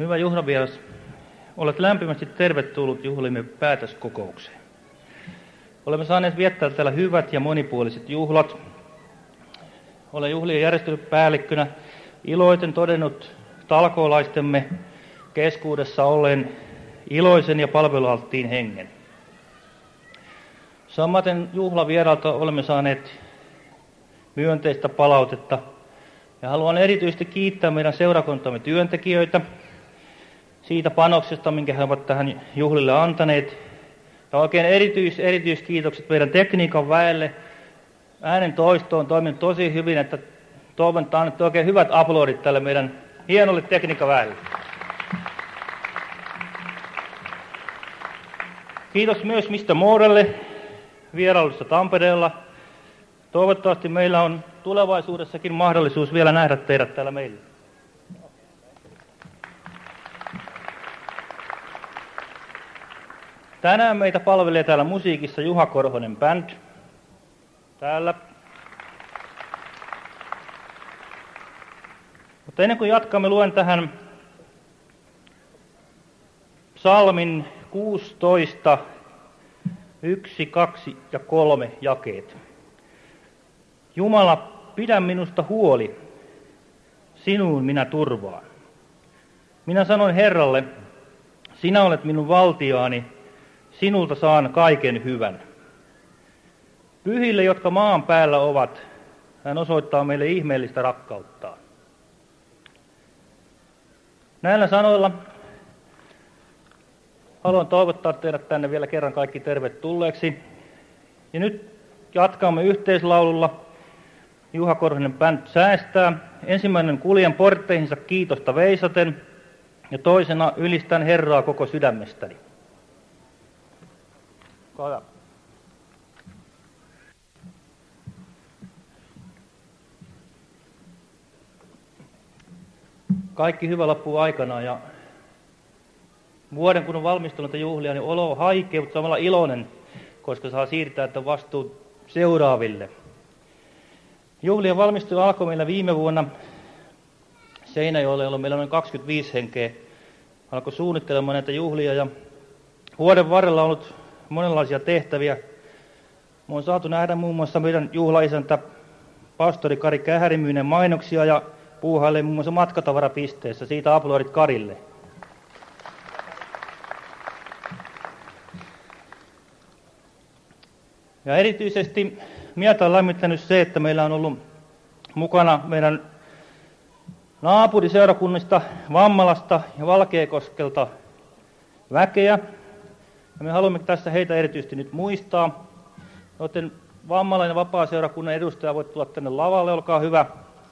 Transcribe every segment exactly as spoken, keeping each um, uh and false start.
Hyvä juhlavieras, olet lämpimästi tervetullut juhlimme päätöskokoukseen. Olemme saaneet viettää täällä hyvät ja monipuoliset juhlat. Olen juhlien järjestelypäällikkönä iloiten todennut talkoolaistemme keskuudessa olleen iloisen ja palvelualttiin hengen. Samaten juhlavierailta olemme saaneet myönteistä palautetta ja haluan erityisesti kiittää meidän seurakuntamme työntekijöitä siitä panoksesta, minkä he ovat tähän juhlille antaneet. Ja oikein erityis, erityiskiitokset meidän tekniikan väelle. Äänen toisto on toiminut tosi hyvin, että toivon, että annatte oikein hyvät aplodit tälle meidän hienolle tekniikan väelle. Kiitos myös mister Moorelle vierailusta Tampereella. Toivottavasti meillä on tulevaisuudessakin mahdollisuus vielä nähdä teidät täällä meillä. Tänään meitä palvelee täällä musiikissa Juha Korhonen Band. Täällä. Mutta ennen kuin jatkamme, luen tähän psalmin kuusitoista, yksi, kaksi ja kolme jakeet. Jumala, pidä minusta huoli, sinuun minä turvaan. Minä sanoin Herralle, sinä olet minun valtiaani, sinulta saan kaiken hyvän. Pyhille, jotka maan päällä ovat, hän osoittaa meille ihmeellistä rakkauttaan. Näillä sanoilla haluan toivottaa teidät tänne vielä kerran kaikki tervetulleeksi. Ja nyt jatkamme yhteislaululla. Juha Korhonen Band säästää. Ensimmäinen kuljen portteihinsa kiitosta veisaten ja toisena ylistän Herraa koko sydämestäni. Hyvä. Kaikki hyvä loppuu aikanaan ja vuoden kun on valmistunut juhlia, niin olo on haikea, mutta samalla iloinen, koska saa siirtää tämän vastuun seuraaville. Juhlien valmistelu alkoi meillä viime vuonna Seinäjoella, jolloin meillä on noin kaksikymmentäviisi henkeä. Alkoi suunnittelemaan näitä juhlia ja vuoden varrella on ollut monenlaisia tehtäviä. Me on saatu nähdä muun muassa meidän juhlaisäntä pastori Kari Kähärimyynen mainoksia ja puuhailee muun muassa matkatavarapisteessä. Siitä aplodit Karille. Ja erityisesti mieltä on lämmittänyt se, että meillä on ollut mukana meidän naapuriseurakunnista Vammalasta ja Valkeakoskelta väkeä. Ja me haluamme tässä heitä erityisesti nyt muistaa. Joten Vammalan ja Vapaa-seurakunnan edustaja voit tulla tänne lavalle, olkaa hyvä.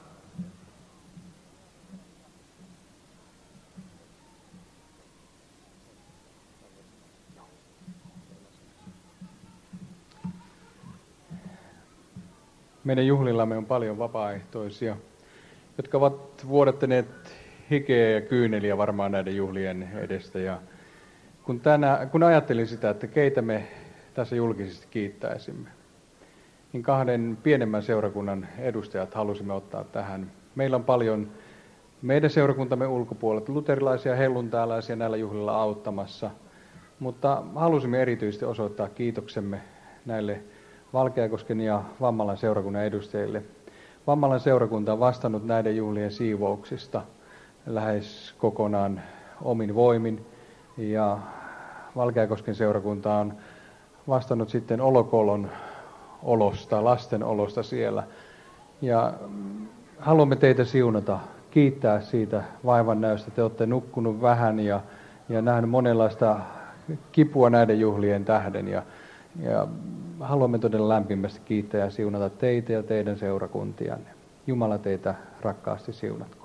Meidän juhlillamme on paljon vapaaehtoisia, jotka ovat vuodattaneet hikeä ja kyyneliä varmaan näiden juhlien edestä. Ja kun, tänä, kun ajattelin sitä, että keitä me tässä julkisesti kiittäisimme, niin kahden pienemmän seurakunnan edustajat halusimme ottaa tähän. Meillä on paljon meidän seurakuntamme ulkopuolelta luterilaisia helluntaalaisia näillä juhlilla auttamassa, mutta halusimme erityisesti osoittaa kiitoksemme näille Valkeakosken ja Vammalan seurakunnan edustajille. Vammalan seurakunta on vastannut näiden juhlien siivouksista lähes kokonaan omin voimin ja Valkeakosken seurakunta on vastannut sitten olokolon olosta, lasten olosta siellä. Ja haluamme teitä siunata, kiittää siitä vaivannäöstä. Te olette nukkunut vähän ja, ja nähnyt monenlaista kipua näiden juhlien tähden. Ja, ja haluamme todella lämpimästi kiittää ja siunata teitä ja teidän seurakuntianne. Jumala teitä rakkaasti siunatkoon.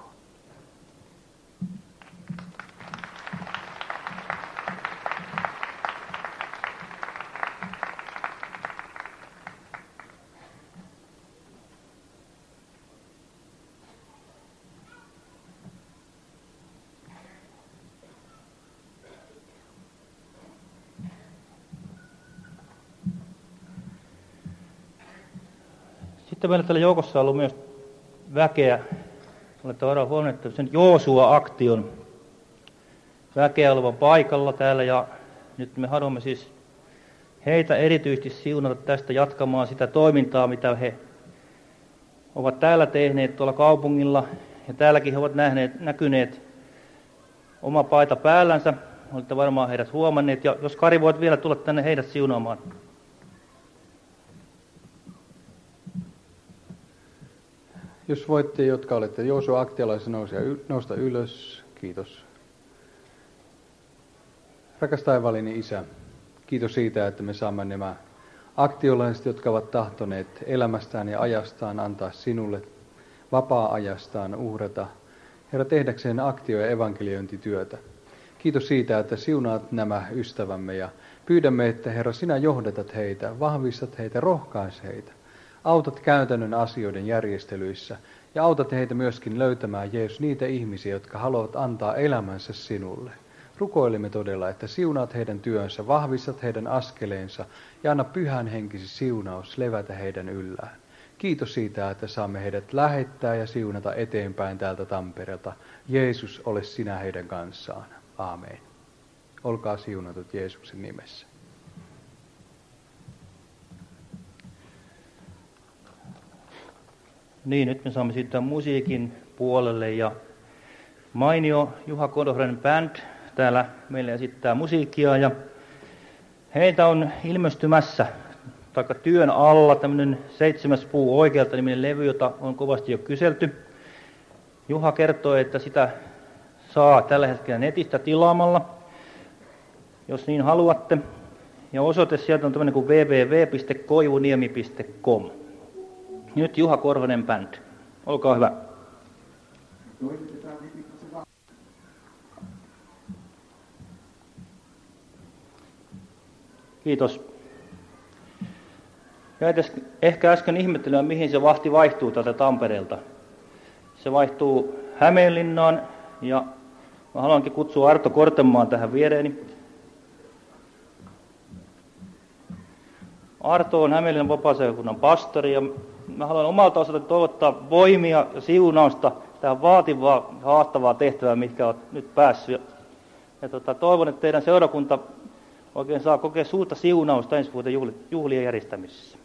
Sitten meillä täällä joukossa on ollut myös väkeä, olette varmaan huomannut, että sen Joosua-aktion väkeä olevan paikalla täällä ja nyt me haluamme siis heitä erityisesti siunata tästä jatkamaan sitä toimintaa, mitä he ovat täällä tehneet tuolla kaupungilla. Ja täälläkin he ovat nähneet, näkyneet oma paita päällänsä. Olette varmaan heidät huomanneet. Ja jos Kari voit vielä tulla tänne heidät siunaamaan. Jos voitte, jotka olette Joosua aktialaisen nousta ylös. Kiitos. Rakas taivaallinen Isä, kiitos siitä, että me saamme nämä aktiolaiset, jotka ovat tahtoneet elämästään ja ajastaan antaa sinulle, vapaa-ajastaan uhrata, Herra, tehdäkseen aktio- ja evankeliointityötä. Kiitos siitä, että siunaat nämä ystävämme ja pyydämme, että Herra, sinä johdatat heitä, vahvistat heitä, rohkaise heitä. Autat käytännön asioiden järjestelyissä ja autat heitä myöskin löytämään, Jeesus, niitä ihmisiä, jotka haluavat antaa elämänsä sinulle. Rukoilemme todella, että siunaat heidän työnsä, vahvistat heidän askeleensa ja anna pyhän henkisi siunaus levätä heidän yllään. Kiitos siitä, että saamme heidät lähettää ja siunata eteenpäin täältä Tampereelta. Jeesus, ole sinä heidän kanssaan. Aamen. Olkaa siunatut Jeesuksen nimessä. Niin, nyt me saamme siirtyä musiikin puolelle ja mainio Juha Korhonen Band täällä meille esittää musiikkia ja heitä on ilmestymässä taikka työn alla tämmöinen Seitsemäs puu oikealta niminen levy, jota on kovasti jo kyselty. Juha kertoi, että sitä saa tällä hetkellä netistä tilaamalla, jos niin haluatte. Ja osoite sieltä on tämmöinen kuin double-u double-u double-u piste koivuniemi piste com. Nyt Juha Korhonen Band. Olkaa hyvä. Kiitos. Ja ehkä äsken ihmettelin, mihin se vahti vaihtuu täältä Tampereelta. Se vaihtuu Hämeenlinnaan ja mä haluankin kutsua Arto Kortenmaan tähän viereeni. Arto on Hämeenlinnan vapaaseurakunnan pastori ja mä haluan omalta osalta toivottaa voimia ja siunausta tähän vaativaa, haastavaa tehtävää, mitkä olet nyt päässyt. Ja tota, toivon, että teidän seurakunta oikein saa kokea suurta siunausta ensi vuoden juhlien järjestämisessä.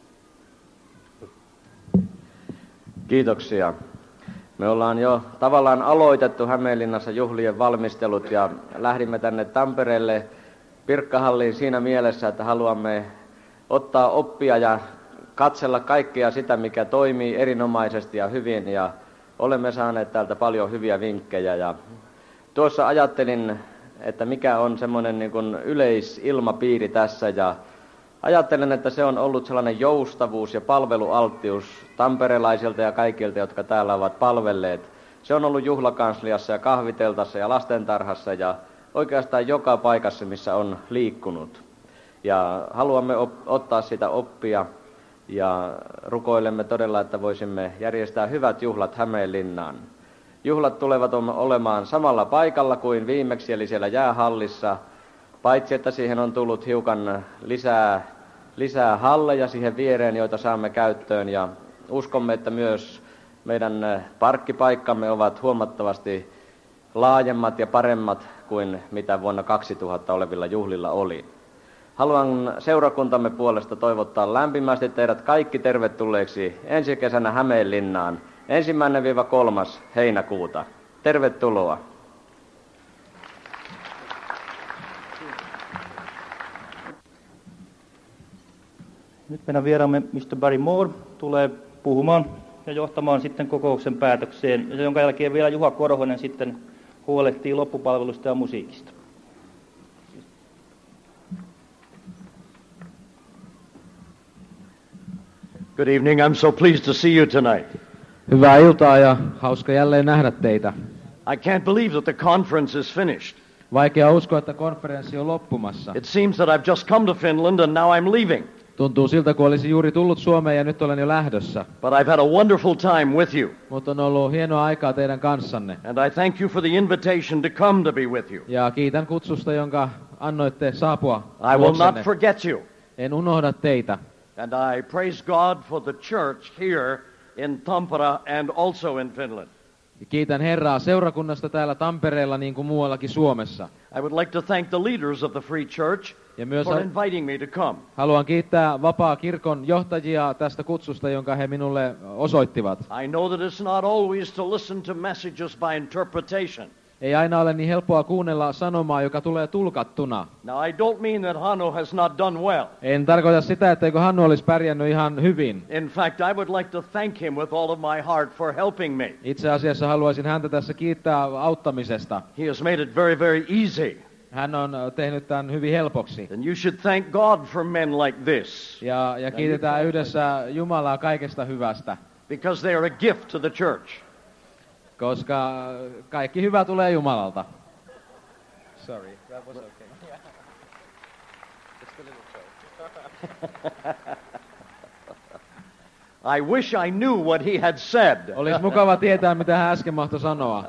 Kiitoksia. Me ollaan jo tavallaan aloitettu Hämeenlinnassa juhlien valmistelut ja lähdimme tänne Tampereelle Pirkkahalliin siinä mielessä, että haluamme ottaa oppia ja katsella kaikkea sitä, mikä toimii erinomaisesti ja hyvin, ja olemme saaneet täältä paljon hyviä vinkkejä. Ja tuossa ajattelin, että mikä on semmoinen niin kuin yleisilmapiiri tässä, ja ajattelen, että se on ollut sellainen joustavuus ja palvelualttius tamperelaisilta ja kaikilta, jotka täällä ovat palvelleet. Se on ollut juhlakansliassa ja kahviteltassa ja lastentarhassa ja oikeastaan joka paikassa, missä on liikkunut. Ja haluamme op- ottaa sitä oppia ja rukoilemme todella, että voisimme järjestää hyvät juhlat Hämeenlinnaan. Juhlat tulevat olemaan samalla paikalla kuin viimeksi, eli siellä jäähallissa, paitsi että siihen on tullut hiukan lisää, lisää halleja siihen viereen, joita saamme käyttöön, ja uskomme, että myös meidän parkkipaikkamme ovat huomattavasti laajemmat ja paremmat kuin mitä vuonna kaksituhatta olevilla juhlilla oli. Haluan seurakuntamme puolesta toivottaa lämpimästi teidät kaikki tervetulleeksi ensi kesänä Hämeenlinnaan, ensimmäinen viiva kolmas heinäkuuta. Tervetuloa. Nyt meidän vieraamme mister Barry Moore tulee puhumaan ja johtamaan sitten kokouksen päätökseen, jonka jälkeen vielä Juha Korhonen sitten huolehtii loppupalvelusta ja musiikista. Good evening. I'm so pleased to see you tonight. Hyvää iltaa ja hauska jälleen nähdä teitä. I can't believe that the conference is finished. Vaikea uskoa, että konferenssi on loppumassa. It seems that I've just come to Finland and now I'm leaving. Tuntuu siltä, kun olisi juuri tullut Suomeen ja nyt olen jo lähdössä. But I've had a wonderful time with you. Mutta on ollut hienoa aikaa teidän kanssanne. And I thank you for the invitation to come to be with you. Ja kiitän kutsusta, jonka annoitte saapua I will luoksenne. not forget you. En unohda teitä. And I praise God for the church here in Tampere and also in Finland. Kiitän Herraa seurakunnasta täällä Tampereella niin kuin muuallakin Suomessa. I would like to thank the leaders of the Free Church Ja myös for inviting me to come. haluan kiittää vapaa kirkon johtajia tästä kutsusta, jonka he minulle osoittivat. I know that it's not always to listen to messages by interpretation. Ei aina ole niin helppoa kuunnella sanomaa, joka tulee tulkattuna. Now, I don't mean that Hanno has not done well. En tarkoita sitä, etteikö Hannu olisi pärjännyt ihan hyvin. In fact, I would like to thank him with all of my heart for helping me. Itse asiassa haluaisin häntä tässä kiittää auttamisesta. He has made it very, very easy. Hän on tehnyt tämän hyvin helpoksi. And you should thank God for men like this, Ja, ja kiitetään yhdessä Jumalaa kaikesta hyvästä, because they are a gift to the church. koska kaikki hyvä tulee Jumalalta. Sorry, that was okay. Just a little I wish I knew what he had said. Olisi mukava tietää, mitä hän äsken mahtoi sanoa.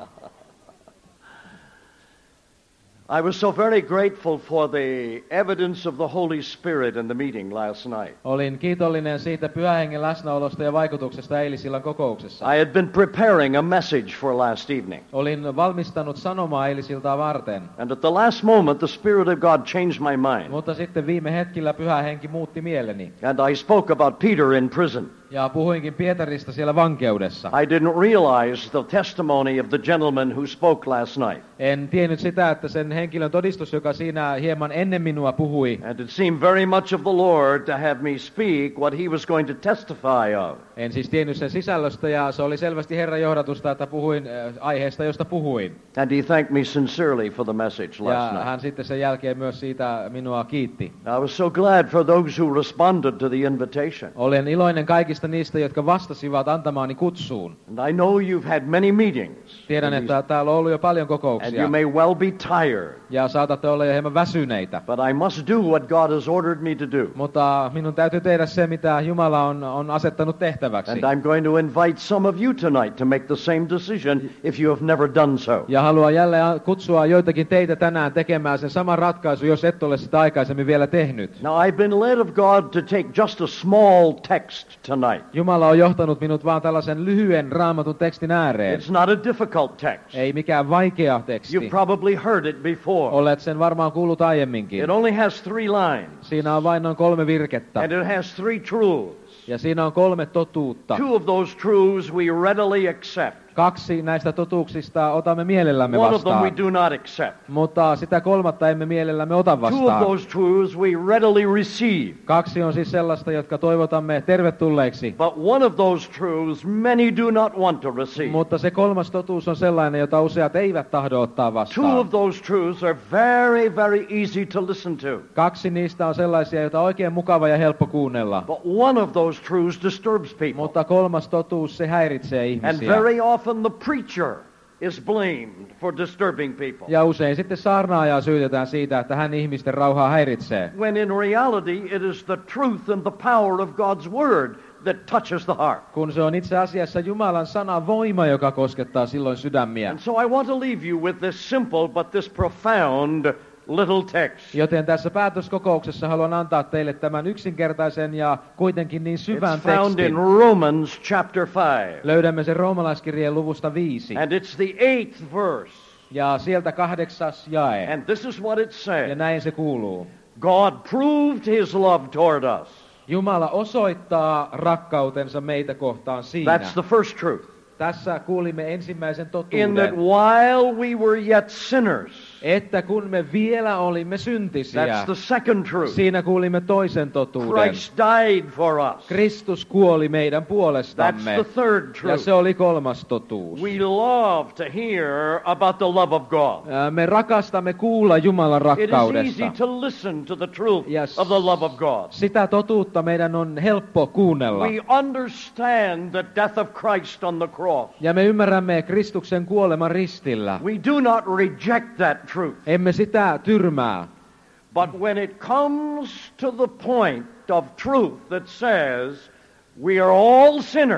I was so very grateful for the evidence of the Holy Spirit in the meeting last night. Olin kiitollinen siitä Pyhän Hengen läsnäolosta ja vaikutuksesta eilisillan kokouksessa. I had been preparing a message for last evening. Olin valmistanut sanomaa eilisiltaa varten, And at the last moment, the Spirit of God changed my mind. mutta sitten viime hetkellä Pyhä Henki muutti mieleni. And I spoke about Peter in prison. Ja puhuinkin Pietarista siellä vankeudessa. I didn't realize the testimony of the gentleman who spoke last night. En tiennyt sitä, että sen henkilön todistus, joka siinä hieman ennen minua puhui, And it seemed very much of the Lord to have me speak what he was going to testify of. en siis tiennyt sen sisällöstä, ja se oli selvästi Herran johdatusta, että puhuin äh, aiheesta, josta puhuin. And he thanked me sincerely for the message Ja last night. hän sitten sen jälkeen myös siitä minua kiitti. I was so glad for those who responded to the invitation. Olen iloinen kaikista niistä, jotka vastasivat antamaani kutsuun. And I know you've had many meetings. Tiedän, And että täällä on ollut jo paljon and you kokouksia, may well be tired. ja saatatte olla jo hieman väsyneitä. But I must do what God has ordered me to do. Mutta minun täytyy tehdä se, mitä Jumala on, on asettanut tehtäväksi. And I'm going to invite some of you tonight to make the same decision if you have never done so. Ja haluan jälleen kutsua joitakin teitä tänään tekemään sen saman ratkaisun, jos et ole sitä aikaisemmin vielä tehnyt. Now, I've been led of God to take just a small text tonight. Jumala on johtanut minut vaan tällaisen lyhyen raamatun tekstin ääreen. It's not a difficult text. Ei mikään vaikea teksti. You've probably heard it before. Olet sen varmaan kuullut aiemminkin. It only has three lines. Siinä on vain noin kolme virkettä. And it has three truths. Ja siinä on kolme totuutta. Two of those truths we readily accept. Kaksi näistä totuuksista otamme mielellämme One of them we vastaan. do not accept. Mutta sitä kolmatta emme mielellämme ota Two of vastaan. those truths we readily receive. Kaksi on siis sellaista, jotka toivotamme tervetulleeksi. But one of those truths many do not want to receive. Mutta se kolmas totuus on sellainen, jota useat eivät tahdo ottaa Two vastaan. of those truths are very, very easy to listen to. Kaksi niistä on sellaisia, joita on oikein mukava ja helppo kuunnella. But one of those truths disturbs people. Mutta kolmas totuus, se häiritsee And ihmisiä. very often the preacher is blamed for disturbing people. Ja usein sitten saarnaajaa syytetään siitä, että hän ihmisten rauhaa häiritsee. When in reality it is the truth and the power of God's word that touches the heart. Kun se on itse asiassa Jumalan sanan voima, joka koskettaa silloin sydämiä. And so I want to leave you with this simple but this profound little text. Joten tässä päätöskokouksessa haluan antaa teille tämän yksinkertaisen ja kuitenkin niin syvän It's found in tekstin. Romans chapter five. Löydämme sen roomalaiskirjeen luvusta viisi. And it's the eighth verse. Ja sieltä kahdeksas jae. And this is what it Ja says. näin se kuuluu. God proved his love toward us. Jumala osoittaa rakkautensa meitä kohtaan siinä. That's the first truth. Tässä kuulimme ensimmäisen In that totuuden, while we were yet sinners. että kun me vielä olimme syntisiä, That's the second truth. siinä kuulimme toisen totuuden. Christ died for us. Kristus kuoli meidän That's puolestamme. the third Ja truth. se oli kolmas totuus. We love to hear about the love of God. Ää, Me rakastamme kuulla Jumalan It is easy rakkaudesta. to listen to the truth Yes. of the love of God. Sitä totuutta meidän on helppo kuunnella. We understand the death of Christ on the cross. Ja me ymmärrämme Kristuksen kuoleman ristillä. We do not reject that truth. Emme sitä tyrmää. But when it comes to the point of truth that says we are all sinners,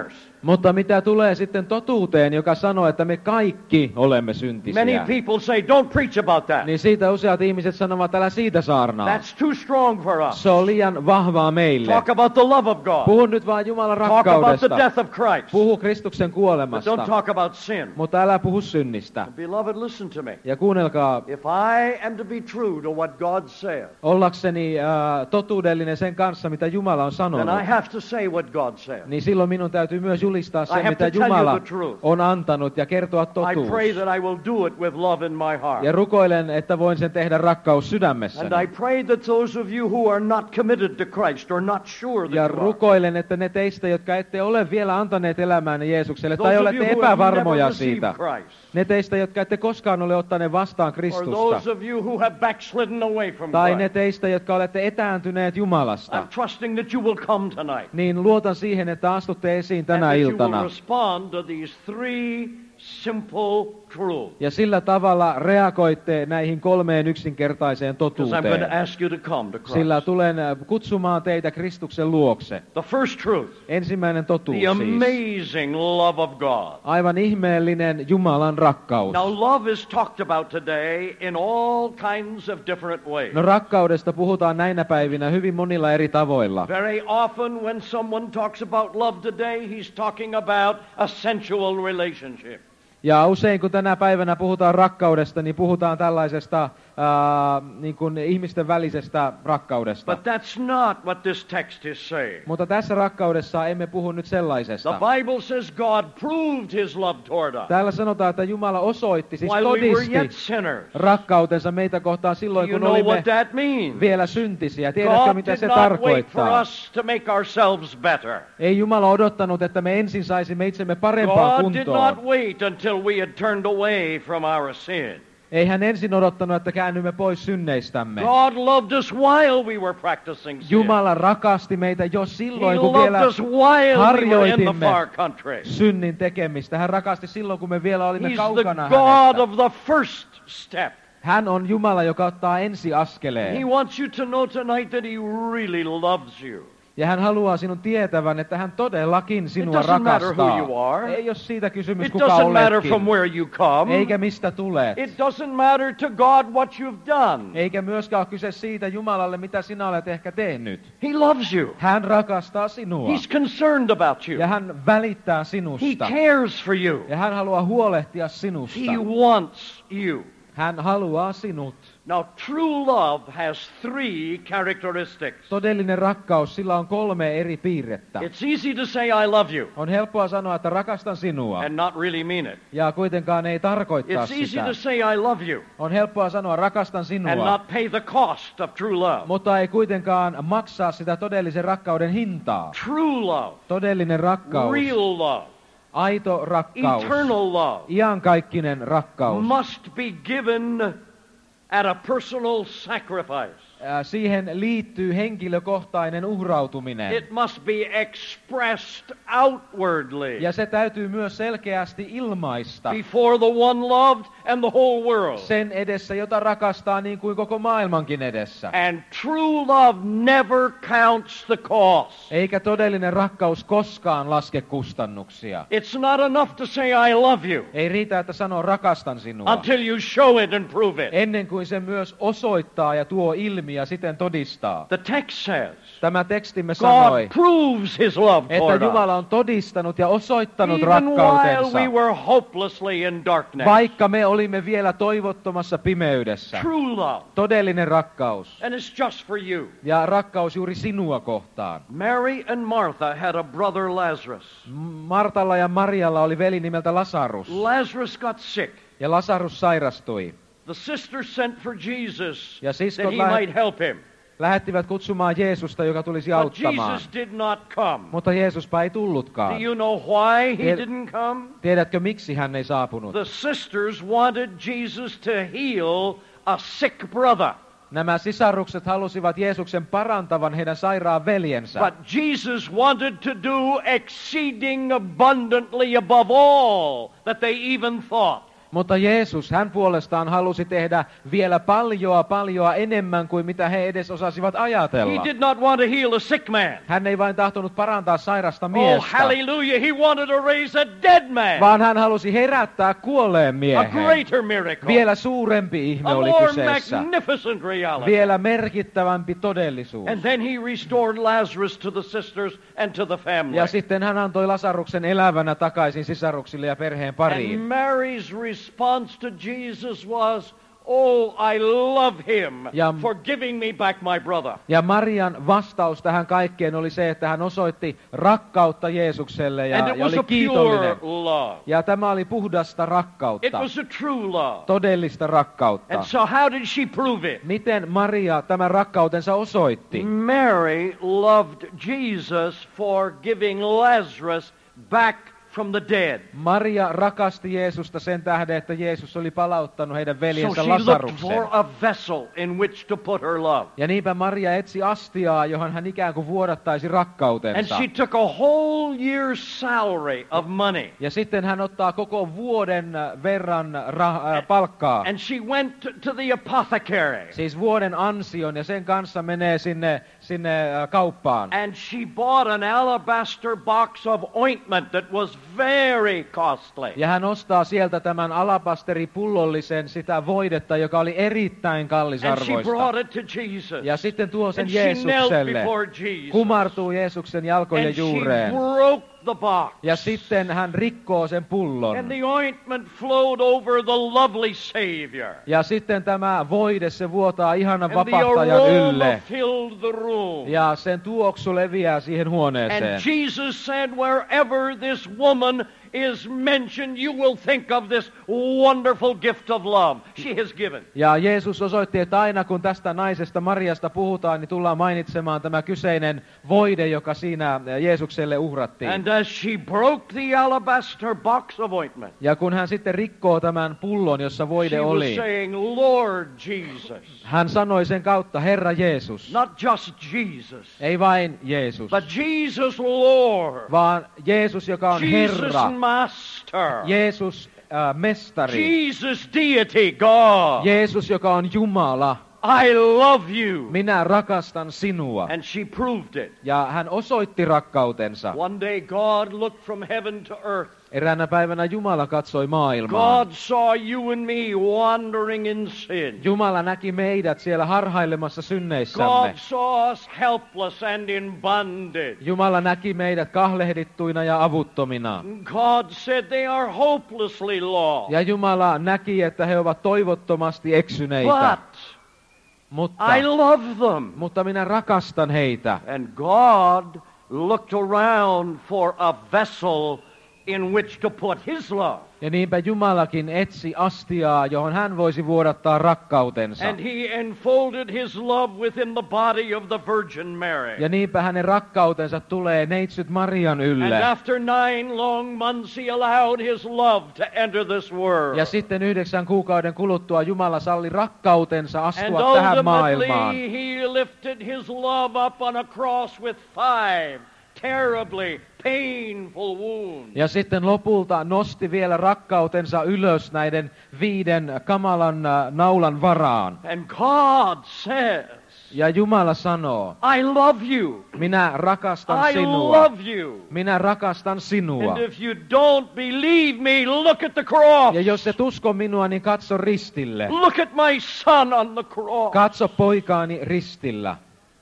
Mutta mitä tulee sitten totuuteen, joka sanoo, että me kaikki olemme syntisiä, Many people say, don't preach about that. niin siitä useat ihmiset sanovat, älä siitä saarnaa. That's too strong for us. Se on liian vahvaa meille. Talk about the love of God. Puhu nyt vaan Jumalan Talk about the rakkaudesta. death of Christ. Puhu Kristuksen But kuolemasta. don't talk about sin. Mutta älä puhu synnistä. Beloved, listen to me. Ja kuunnelkaa, If I am to be true to what God says, ollakseni äh, totuudellinen sen kanssa, mitä Jumala on then sanonut, I have to say what God says. niin silloin minun täytyy myös julistaa I se, have mitä to tell you Jumala the truth. on antanut ja kertoa I totuus. pray that I will do it with love in my heart. Ja rukoilen, että voin sen tehdä rakkaus And sydämessäni. I pray that those of you who are not committed to Christ or not sure Ja that you are, rukoilen, että ne teistä, jotka ette ole vielä antaneet elämäänne Jeesukselle, those tai of olette you who have never epävarmoja received siitä, Christ, ne teistä, jotka ette koskaan ole ottaneet vastaan or Kristusta, those of you who have backslidden away from tai ne Christ, teistä, jotka olette etääntyneet Jumalasta, I'm trusting that you will come tonight. niin luotan siihen, että astutte esiin And tänä that you will iltana. respond to these three simple truths. Ja sillä tavalla reagoitte näihin kolmeen yksinkertaiseen Because I'm going to totuuteen. ask you to come to Sillä Christ. tulen äh, kutsumaan teitä Kristuksen luokse. The first truth, Ensimmäinen totuus the siis. amazing love of God. Aivan ihmeellinen Jumalan rakkaus. Now, love is talked about today in all kinds of different ways. No rakkaudesta puhutaan näinä päivinä hyvin monilla eri tavoilla. Very often when someone talks about love today, he's talking about a sensual relationship. Ja usein kun tänä päivänä puhutaan rakkaudesta, niin puhutaan tällaisesta ää, niin kuin ihmisten välisestä rakkaudesta. But that's not what this text is saying. Mutta tässä rakkaudessa emme puhu nyt The sellaisesta. Bible says God proved his love toward us Täällä sanotaan, että Jumala osoitti, siis while we were todisti yet sinners. rakkautensa meitä kohtaan Do silloin, you kun know olimme what that means? vielä syntisiä. Tiedätkö, God mitä did se not wait for tarkoittaa? us to make ourselves better. Ei Jumala odottanut, että me ensin saisimme itsemme parempaan God did kuntoon. not wait until we had turned away from our sin. Ei hän ensin odottanut, että käännymme pois synneistämme. God loved us while we were practicing sin. Jumala rakasti meitä jo He silloin, kun loved vielä us while we were in the harjoitimme far country. synnin tekemistä. Hän rakasti silloin, kun me vielä olimme He's the kaukana God hänestä. of the first step. Hän on Jumala, joka ottaa ensi He askeleen. wants you to know tonight that He really loves you. Ja hän haluaa sinun tietävän, että hän todellakin sinua doesn't matter who rakastaa. you are. Ei ole siitä kysymys, It kuka doesn't matter from oletkin. where you come. Eikä mistä tulet. It doesn't matter to God what you've done. Eikä myöskään ole kyse siitä Jumalalle, mitä sinä olet ehkä tehnyt. He loves you. Hän rakastaa sinua. He's concerned about you. Ja hän välittää He sinusta. cares for you. Ja hän haluaa huolehtia sinusta. He wants you. Hän haluaa sinut. Now, true love has three characteristics. Todellinen rakkaus, sillä on kolme eri piirrettä. It's easy to say I love you On helppoa sanoa, että rakastan sinua. and not really mean it. Ja kuitenkaan ei tarkoittaa It's easy sitä. to say I love you On helppoa sanoa rakastan and sinua. not pay the cost of true love. Mutta ei kuitenkaan maksaa sitä todellisen rakkauden hintaa. True love, Todellinen rakkaus, real love, aito rakkaus, eternal love iankaikkinen rakkaus. must be given at a personal sacrifice. Ää, Siihen liittyy henkilökohtainen uhrautuminen. It must be expressed outwardly Ja se täytyy myös selkeästi ilmaista before the one loved and the whole world. sen edessä, jota rakastaa niin kuin koko maailmankin edessä. And true love never counts the cost. Eikä todellinen rakkaus koskaan laske kustannuksia. It's not enough to say I love you Ei riitä, että sanoo rakastan sinua, until you show it and prove it. ennen kuin se myös osoittaa ja tuo ilmi ja siten todistaa. The text says Tämä tekstimme sanoi, God proves his love että toward us. Jumala on todistanut ja osoittanut Even while rakkautensa, we were hopelessly in darkness. vaikka me olimme vielä toivottomassa pimeydessä. True love. Todellinen rakkaus And it's just for you. ja rakkaus juuri sinua kohtaan. Mary and Martha had a brother Lazarus. M- Martalla ja Marialla oli veli nimeltä Lasarus, Lazarus got sick. ja Lasarus sairastui. The sisters sent for Jesus Ja that siskot he lähe- might help him. lähettivät kutsumaan Jeesusta, joka tulisi But auttamaan. Jesus did not come. Mutta Jeesuspa ei Do tullutkaan. you know why he Tied- didn't come? Tiedätkö, miksi hän ei saapunut? The sisters wanted Jesus to heal a sick brother. Nämä sisarukset halusivat Jeesuksen parantavan heidän sairaan veljensä. But Jesus wanted to do exceeding abundantly above all that they even thought. Mutta Jeesus, hän puolestaan halusi tehdä vielä paljoa, paljoa enemmän kuin mitä he edes osasivat He ajatella. did not want to heal a sick man. Hän ei vain tahtonut parantaa sairasta Oh, miestä, hallelujah. He wanted to raise a dead man. vaan hän halusi herättää kuolleen A miehen. greater miracle. Vielä suurempi ihme A oli more kyseessä. magnificent reality. Vielä merkittävämpi todellisuus. And then he restored Lazarus to the sisters and to the family. Ja sitten hän antoi Lasaruksen elävänä takaisin sisaruksille ja perheen And pariin. Mary's response to Jesus was, oh, I love him Ja- for giving me back my brother. Ja Marian vastaus tähän kaikkeen oli se, että hän osoitti rakkautta Jeesukselle ja, And it ja was oli a kiitollinen. pure love. Ja tämä oli puhdasta It rakkautta, was a true love. todellista rakkautta. And so how did she prove it? Miten Maria tämän rakkautensa osoitti? Mary loved Jesus for giving Lazarus back from the dead. Maria rakasti Jeesusta sen tähden, että Jeesus oli palauttanut heidän So veljensä she looked Lasaruksen. for a vessel in which to put her love. Ja niinpä Maria etsi astiaa, johon hän ikään kuin vuodattaisi And rakkautensa. she took a whole year's salary of money. Ja sitten hän ottaa koko vuoden verran ra- äh, palkkaa. And she went to, to the apothecary. Siis vuoden ansion, ja sen kanssa menee sinne, sinne äh, kauppaan. And she bought an alabaster box of ointment that was very costly. Ja hän ostaa sieltä tämän alabasteripullolisen sitä voidetta, joka oli erittäin And she kallisarvoista. brought it to Jesus. Ja sitten tuo sen And she knelt Jeesukselle, before Jesus. kumartuu Jeesuksen jalkojen And she juureen. broke the box. Ja sitten hän rikkoo sen pullon. And the ointment flowed over the lovely Savior. Ja sitten tämä voide, se vuotaa ihanan And the vapahtajan aroma ylle. filled the room. Ja sen tuoksu leviää siihen huoneeseen. And Jesus said, wherever this woman is mentioned, you will think of this wonderful gift of love she has given. Ja Jeesus osoitti, että aina kun tästä naisesta Mariasta puhutaan, niin tullaan mainitsemaan tämä kyseinen voide, joka siinä Jeesukselle uhrattiin. And as she broke the alabaster box of ointment, Ja kun hän sitten rikkoo tämän pullon, jossa voide she was oli, saying, Lord Jesus. hän sanoi sen kautta, Herra Jeesus. Not just Jesus, Ei vain Jeesus, but Jesus Lord. vaan Jeesus, joka on Jesus Herra. Master. Jeesus äh, mestari. Jesus deity, God. Jeesus, joka on Jumala. I love you. Minä rakastan sinua. And she proved it. Ja hän osoitti rakkautensa. One day God looked from heaven to earth. Eräänä päivänä Jumala katsoi maailmaan. God saw you and me wandering in sin. Jumala näki meidät siellä harhailemassa God synneissämme. saw us helpless and in bondage. Jumala näki meidät kahlehdittuina ja avuttomina. God said they are hopelessly lost. Ja Jumala näki, että he ovat toivottomasti eksyneitä. But Mutta, I love them. mutta minä rakastan heitä. And God looked around for a vessel in which to put his love. Ja niinpä Jumalakin etsi astiaa, johon hän voisi vuodattaa rakkautensa. And he enfolded his love within the body of the Virgin Mary. Ja niinpä hänen rakkautensa tulee neitsyt Marian And ylle. after nine long months he allowed his love to enter this world. Ja sitten yhdeksän kuukauden kuluttua Jumala salli rakkautensa And astua tähän maailmaan. ultimately he lifted his love up on a cross with five terribly painful wounds. Ja sitten lopulta nosti vielä rakkautensa ylös näiden viiden kamalan äh, naulan varaan. And God says, Ja Jumala sanoo, I love you. minä rakastan I sinua. love you. Minä rakastan sinua. And if you don't believe me, look at the cross. Ja jos et usko minua, niin katso ristille. Look at my son on the cross. Katso poikaani ristillä.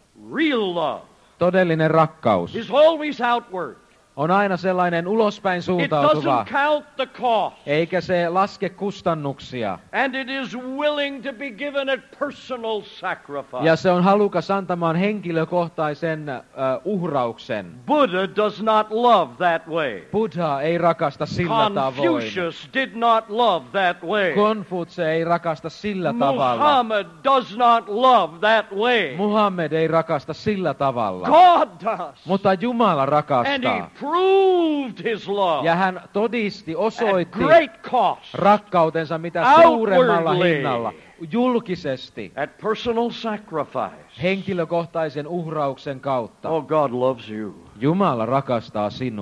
Real love Todellinen rakkaus is always outward. on aina sellainen ulospäin It suuntautuva, doesn't count the cost. eikä se laske kustannuksia. And it is willing to be given a personal sacrifice. Ja se on halukas antamaan henkilökohtaisen uh, uhrauksen. Buddha does not love that way. Buddha ei rakasta sillä tavoin. Confucius did not love that way. Konfutse ei rakasta sillä tavalla. Muhammad does not love that way. Muhammed ei rakasta sillä tavalla. God does. Mutta Jumala And he rakastaa. proved his love Ja hän todisti, at osoitti great cost, rakkautensa mitä suuremmalla Outwardly. hinnalla. Julkisesti, at personal sacrifice. henkilökohtaisen uhrauksen kautta. Oh, God loves you. Jumala rakastaa sinua.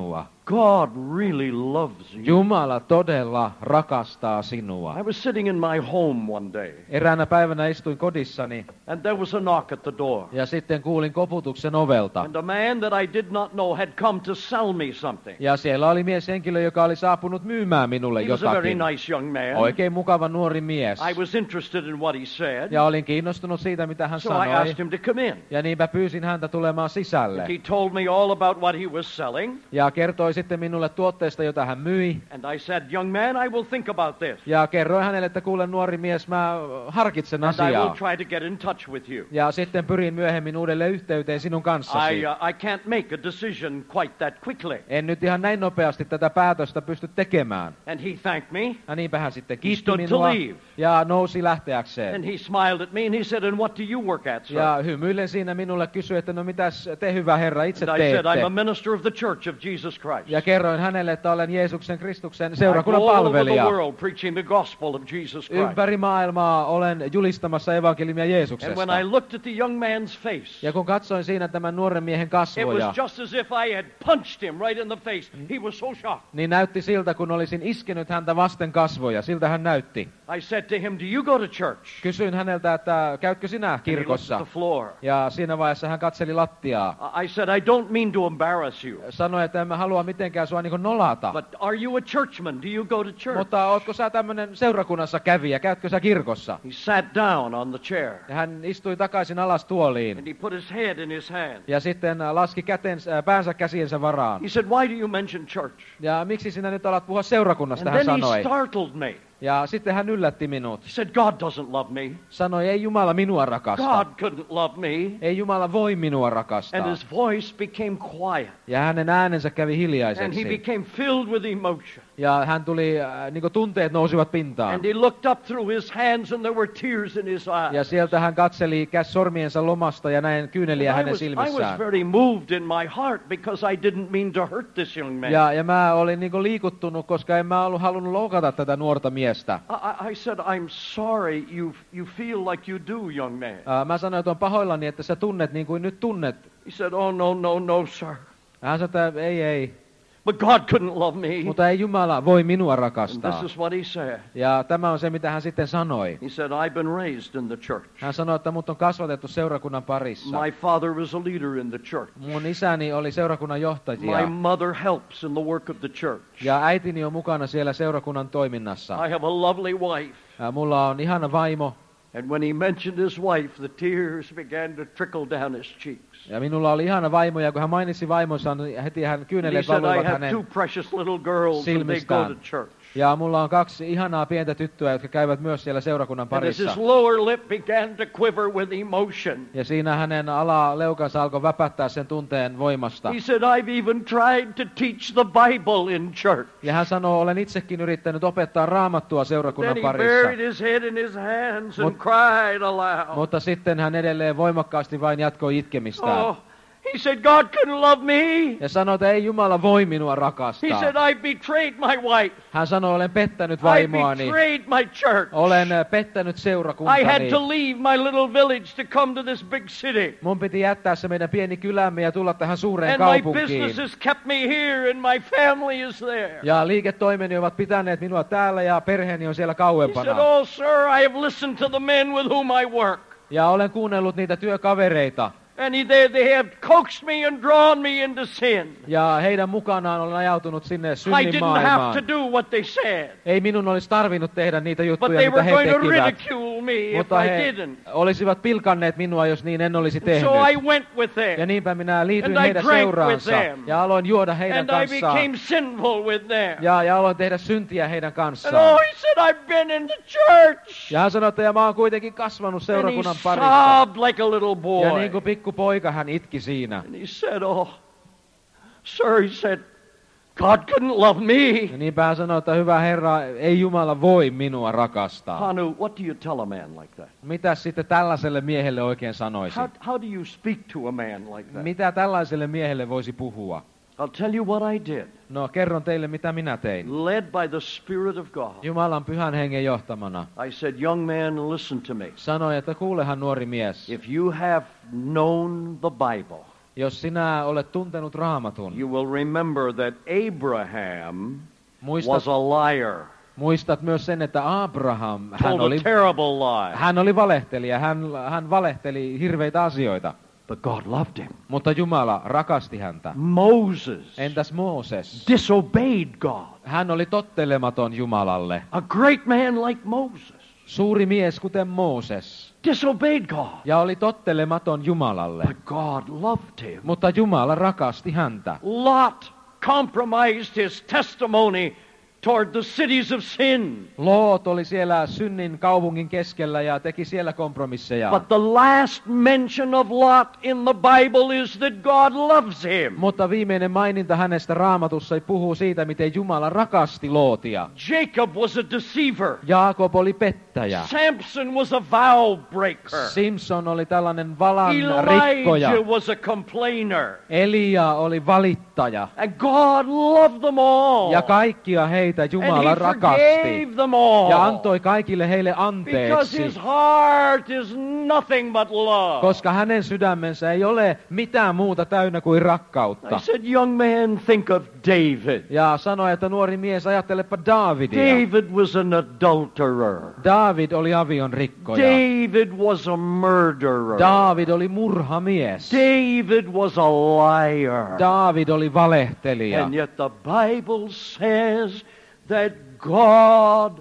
God really loves you. Jumala todella rakastaa sinua. I was sitting in my home one day, Eräänä päivänä istuin kodissani and there was a knock at the door. ja sitten kuulin koputuksen ovelta. And a man that I did not know had come to sell me something. Ja siellä oli mieshenkilö, joka oli saapunut myymään minulle He was a very jotakin. nice young man. Oikein mukava nuori mies. I was interested in what he said, Ja olin kiinnostunut siitä, mitä hän so I sanoi. asked him to come in. Ja niinpä pyysin häntä tulemaan sisälle. He told me all about what he was selling, Ja kertoi sitten minulle tuotteesta, jota hän myi. and I said, young man, I will think about this, Ja kerroin hänelle, että kuule nuori mies, mä harkitsen and I will asiaa. try to get in touch with you. Ja sitten pyrin myöhemmin uudelleen yhteyteen sinun kanssasi. I, uh, I can't make a decision quite that quickly. En nyt ihan näin nopeasti tätä päätöstä pysty tekemään. And he thanked me, Ja niinpä hän sitten He kiitti stood to minua leave. ja nousi lähteäkseen. and he smiled at me, and he said, and what do you work at, sir? Ja hymyillen siinä minulle kysyi, että no mitäs te hyvä Herra itse And I said, I'm a teette. minister of the Church of Jesus Christ. Ja kerroin hänelle, että olen Jeesuksen Kristuksen I seurakunnan go all over the palvelija. world preaching the gospel of Jesus Christ. Ympäri maailmaa olen julistamassa evankeliumia And when Jeesuksesta. I looked at the young man's face, Ja kun katsoin siinä tämän nuoren miehen it kasvoja, was just as if I had punched him right in the face. He was so shocked. niin näytti siltä, kun olisin iskenyt häntä vasten kasvoja. Siltä hän näytti. I said to him, do you go to church? Kysyin häneltä, että käytkö sinä And he looked at kirkossa? the floor. Ja siinä vaiheessa hän katseli lattiaa. I said, I don't mean to embarrass you, Sanoi, että en mä halua mitenkään sua niin nolata. but are you a churchman? Do you go to church? Mutta ootko sä tämmönen seurakunnassa kävijä? Käytkö sä kirkossa? He sat down on the chair, Ja hän istui takaisin alas tuoliin. and he put his head in his hand. Ja sitten laski kätensä, äh, päänsä käsiensä varaan. He said, why do you mention church? Ja miksi sinä nyt alat puhua seurakunnasta, And hän then he sanoi. startled me. Ja sitten hän yllätti minut. He said, God doesn't love me. Sanoi, ei Jumala minua rakasta. God couldn't love me. Ei Jumala voi minua rakastaa. And his voice became quiet. Ja hänen äänensä kävi And he hiljaiseksi. became filled with emotion. Ja hän tuli, äh, niin kuin tunteet nousivat pintaan. And he looked up through his hands, and there were tears in his eyes. Ja sieltä hän katseli käs sormiensa lomasta ja näin kyyneliä And I hänen was, I was silmissään. very moved in my heart because I didn't mean to hurt this young man. Ja, ja mä olin niin kuin liikuttunut, koska en mä ollut halunnut loukata tätä nuorta miestä. I, I said, I'm sorry you, you feel like you do, young man. Äh, Mä sanoin, että on pahoillani, että sä tunnet niin kuin nyt tunnet. He said, oh, no, no, no, sir. Hän sanoi, että ei, ei. But God couldn't love me. Mutta ei Jumala voi minua And rakastaa. this is what he said. Ja tämä on se, mitä hän sitten sanoi. He said, I've been raised in the church. Hän sanoi, että mut on kasvatettu seurakunnan parissa. My father was a leader in the church. Mun isäni oli seurakunnan johtajia. My mother helps in the work of the church. Ja äitini on mukana siellä seurakunnan toiminnassa. I have a lovely wife. Ja mulla on ihana vaimo. And when he mentioned his wife, the tears began to trickle down his cheeks. Ja minulla oli ihana vaimo, ja kun hän mainitsi vaimonsa, niin heti hän And he kyyneleet said, I valuivat have two hänen. precious little girls, and they go to silmistään. church. Ja mulla on kaksi ihanaa pientä tyttöä, jotka käyvät myös siellä seurakunnan And as his parissa. lower lip began to quiver with emotion, Ja siinä hänen alaleukansa alkoi väpättää sen tunteen voimasta. he said, I've even tried to teach the Bible in church. Ja hän sanoo, olen itsekin yrittänyt opettaa raamattua Then seurakunnan he parissa. buried his head in his hands and Mut- cried aloud. Mutta sitten hän edelleen voimakkaasti vain jatkoi itkemistään. Oh, he said, God couldn't love me. Ja sanoi, että ei Jumala voi minua He rakastaa. said, I betrayed my wife. Hän sanoi, olen pettänyt I vaimoani. betrayed my church. Olen äh, pettänyt I had seurakuntani. to leave my little village to come to this big city. Mun piti jättää se meidän pieni kylämme ja tulla tähän suureen And my kaupunkiin. business has kept me here and my family is there. Ja liiketoimeni ovat pitäneet minua täällä ja perheeni on siellä He said, kauempana. oh sir, I have listened to the men with whom I work. Ja olen kuunnellut niitä työkavereita. And he, they, they have coaxed me and drawn me into sin. Ja heidän mukanaan olen ajautunut sinne I synnin didn't have maailmaan. to do what they said. Ei minun olisi tarvinnut tehdä niitä But juttuja, they mitä were he going to tekivät. ridicule me if Mutta I he didn't. olisivat pilkanneet minua, jos niin en olisi tehnyt. So I went with Ja them. niinpä minä liityin And I heidän drank seuraansa. with them. Ja aloin juoda heidän And I kanssaan. became sinful with them. Ja, ja aloin tehdä syntiä heidän And kanssaan. oh, he said, I've been in the church. Ja hän sanoi, että ja mä oon kuitenkin kasvanut And he seurakunnan parissa. sobbed like a little Ja boy. niin kuin pikku poika hän itki siinä. And he said, oh, sir, he said, God couldn't love me. Ja niinpä hän sanoi, että hyvä Herra, ei Jumala voi minua rakastaa. Hanu, what do you tell a man like that? Mitä sitten tällaiselle miehelle oikein sanoisi? How, how do you speak to a man like that? Mitä tällaiselle miehelle voisi puhua? I'll tell you what I did. No, kerron teille, mitä minä tein. Led by the Spirit of God. Jumalan pyhän hengen johtamana. I said, young man, listen to me. Sanoi, että kuulehan nuori mies. If you have known the Bible, Jos sinä olet tuntenut Raamatun, you will remember that Abraham muistat, was a liar. muistat myös sen, että Abraham, hän Told oli, a terrible lie. hän oli valehtelija, hän, hän valehteli hirveitä asioita. But God loved him. Mutta Jumala rakasti häntä. Moses Entäs Mooses? disobeyed God. Hän oli tottelematon Jumalalle. A great man like Moses Suuri mies kuten Mooses. disobeyed God. Ja oli tottelematon Jumalalle. But God loved him. Mutta Jumala rakasti häntä. Lot compromised his testimony toward the cities of sin. Loot oli siellä synnin kaupungin keskellä ja teki siellä kompromisseja. But the last mention of Lot in the Bible is that God loves him. Mutta viimeinen maininta hänestä Raamatussa puhuu siitä, miten Jumala rakasti Lootia. Jacob was a deceiver. Jaakob oli pettäjä. Samson was a vow breaker. Simpson oli tällainen valan rikkoja. Elijah was a complainer. Elia oli valittaja. And God loved them all. Ja kaikkia heitä Jumala And he rakasti. forgave them all. Ja antoi kaikille heille Because anteeksi. his heart is nothing but love. Koska hänen sydämensä ei ole mitään muuta täynnä kuin rakkautta. I said, young man, think of David. Ja sanoi, että nuori mies, ajattelepa Daavidia. David was an adulterer. David oli avion rikkoja. David was a murderer. David oli murhamies. David was a liar. David oli valehtelija. And yet the Bible says that God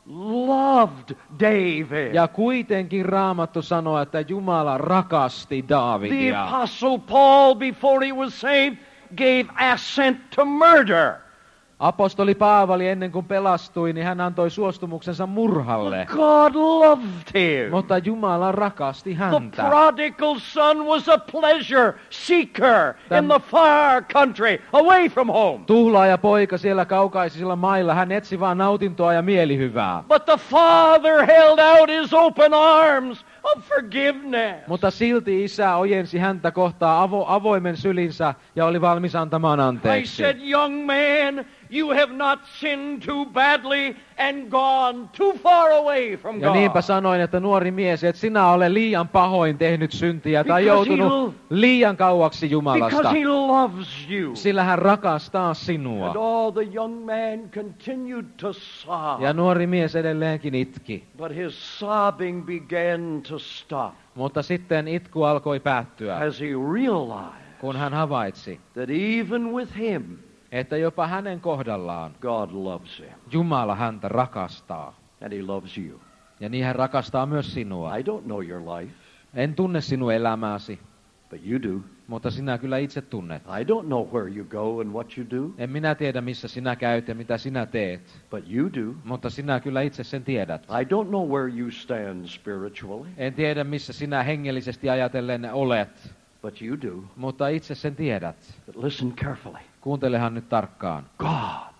loved David. Ja kuitenkin Raamattu sanoo, että Jumala rakasti The Daavidia. Apostle Paul, before he was saved, gave assent to murder. Apostoli Paavali ennen kuin pelastui, niin hän antoi suostumuksensa murhalle. God loved him. Mutta Jumala rakasti The häntä. prodigal son was a pleasure seeker Täm- in the far country, away from home. Tuhlaaja poika siellä kaukaisilla mailla, hän etsi vaan nautintoa ja mielihyvää. But the father held out his open arms of forgiveness. Mutta silti isä ojensi häntä kohtaa avo, avoimen sylinsä ja oli valmis antamaan I anteeksi. said, young man, you have not sinned too badly and gone too far away from Ja niinpä God. sanoin, että nuori mies, et sinä ole liian pahoin tehnyt syntiä tai Because he joutunut lo- liian kauaksi Jumalasta. Because he loves you. Sillä hän rakastaa And sinua. all the young man continued to sob. Ja nuori mies edelleenkin itki. But his sobbing began to stop Mutta sitten itku alkoi päättyä, as he realized kun hän havaitsi, that even with him, että jopa hänen kohdallaan God loves him. Jumala häntä rakastaa. And he loves you. Ja niin hän rakastaa myös sinua. I don't know your life, En tunne sinun elämääsi, but you do. mutta sinä kyllä itse tunnet. I don't know where you go and what you do, En minä tiedä, missä sinä käyt ja mitä sinä teet, but you do. mutta sinä kyllä itse sen tiedät. I don't know where you stand spiritually, En tiedä, missä sinä hengellisesti ajatellen olet, but you do. mutta itse sen tiedät. But listen carefully. Kuuntelehan nyt tarkkaan. God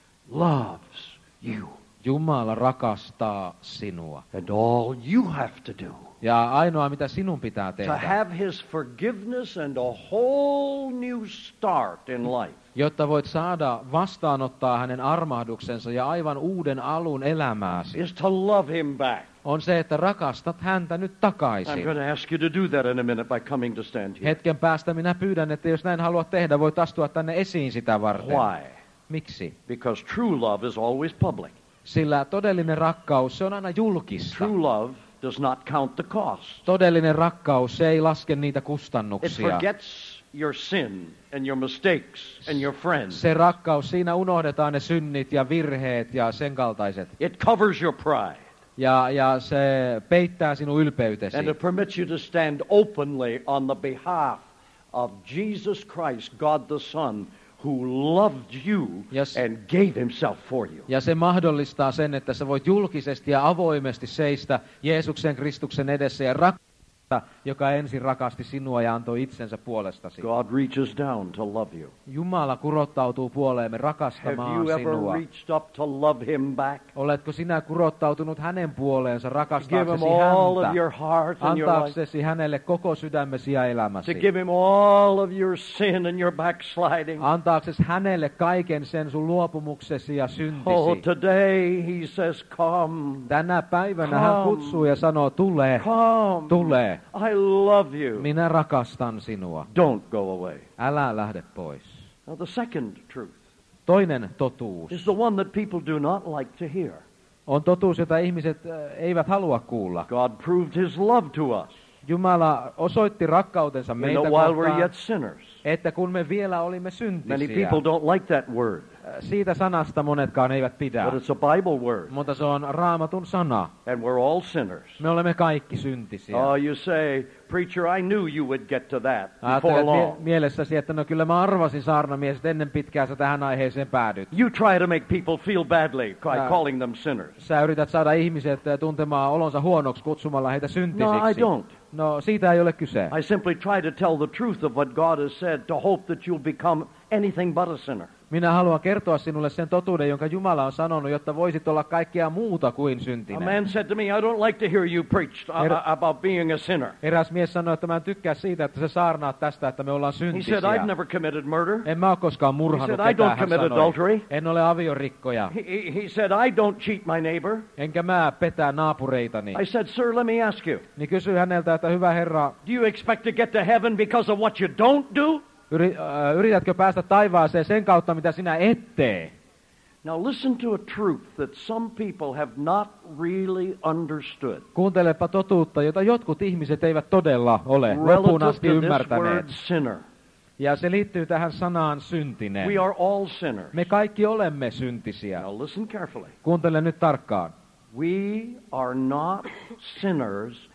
loves you. Jumala rakastaa sinua. And all you have to do Ja ainoa, mitä sinun pitää to tehdä, have his forgiveness and a whole new start in life jotta voit saada vastaanottaa hänen armahduksensa ja aivan uuden alun elämääsi, is to love him back. on se, että rakastat häntä nyt I'm takaisin. going to ask you to do that in a minute by coming to stand here. Hetken päästä minä pyydän, että jos näin haluat tehdä, voit astua tänne esiin sitä varten. Why? Miksi? Because true love is always public. Sillä todellinen rakkaus, se on aina julkista. True love does not count the cost. Todellinen rakkaus, se ei laske niitä It kustannuksia. forgets your sin and your mistakes and your friends. Se rakkaus, siinä unohdetaan ne synnit ja virheet ja sen kaltaiset. It covers your pride. Ja, ja se peittää sinun ylpeytesi. And it permits you to stand openly on the behalf of Jesus Christ, God the Son, who loved you Yes. and gave himself for you. Ja se mahdollistaa sen, että sä voit julkisesti ja avoimesti seistä Jeesuksen Kristuksen edessä ja rakastaa, joka ensin rakasti sinua ja antoi itsensä puolestasi. God reaches down to love you. Jumala kurottautuu puoleemme Have rakastamaan you ever sinua. reached up to love him back? Oletko sinä kurottautunut hänen puoleensa To give him rakastaaksesi all of häntä, your heart and your life? antaaksesi hänelle koko sydämesi ja To elämäsi, give him all of your sin and your backsliding? antaaksesi hänelle kaiken sen sun luopumuksesi ja Oh, syntisi. today he says, come, Tänä päivänä hän Come. kutsuu ja sanoo, tule, come, tule, minulle, I love you. minä rakastan sinua, Don't go away. älä lähde pois. Now the second truth Toinen totuus is the one that people do not like to hear. on totuus, jota ihmiset äh, eivät halua kuulla. God proved his love to us, Jumala osoitti rakkautensa you meitä know, while we're kohtaan, yet sinners. että kun me vielä olimme Many syntisiä. people don't like that word, Siitä sanasta monetkaan eivät pidä, but it's a Bible word, mutta se on Raamatun sana. and we're all sinners. Me olemme kaikki syntisiä. Oh, you say, preacher, I knew you would get to that before Ajattelet mie- long. mielessäsi, että no kyllä mä arvasin, saarnamies, että ennen pitkään sä tähän aiheeseen päädyt. You try to make people feel badly by Uh, calling them sinners. Sä yrität saada ihmiset eh, tuntemaan olonsa huonoksi kutsumalla heitä syntisiksi. No, I don't. No, siitä ei ole kyse. I simply try to tell the truth of what God has said to hope that you'll become anything but a sinner. Minä haluan kertoa sinulle sen totuuden, jonka Jumala on sanonut, jotta voisit olla kaikkea muuta kuin A syntinen. man said to me, I don't like to hear you preach uh, Er- uh, about being a sinner. Eräs mies sanoi, että mä en tykkää siitä, että sä saarnaat tästä, että me ollaan He syntisiä. said, I've never committed murder. En mä ole koskaan murhannut He said, "I ketään, don't hän commit sanoi. adultery." En ole aviorikkoja. He, he he said, I don't cheat my neighbor. Enkä mä petää naapureitani. I said, sir, let me ask you, Niin kysyi häneltä, että hyvä herra, do you expect to get to heaven because of what you don't do? yri, äh, yritätkö päästä taivaaseen sen kautta, mitä sinä et tee? Now listen to a truth that some people have not really understood. Kuuntelepa totuutta, jota jotkut ihmiset eivät todella ole loppuun Relative asti to this ymmärtäneet. word sinner. Ja se liittyy tähän sanaan syntinen. We are all sinners. Me kaikki olemme syntisiä. Now listen carefully. Kuuntele nyt tarkkaan. We are not sinners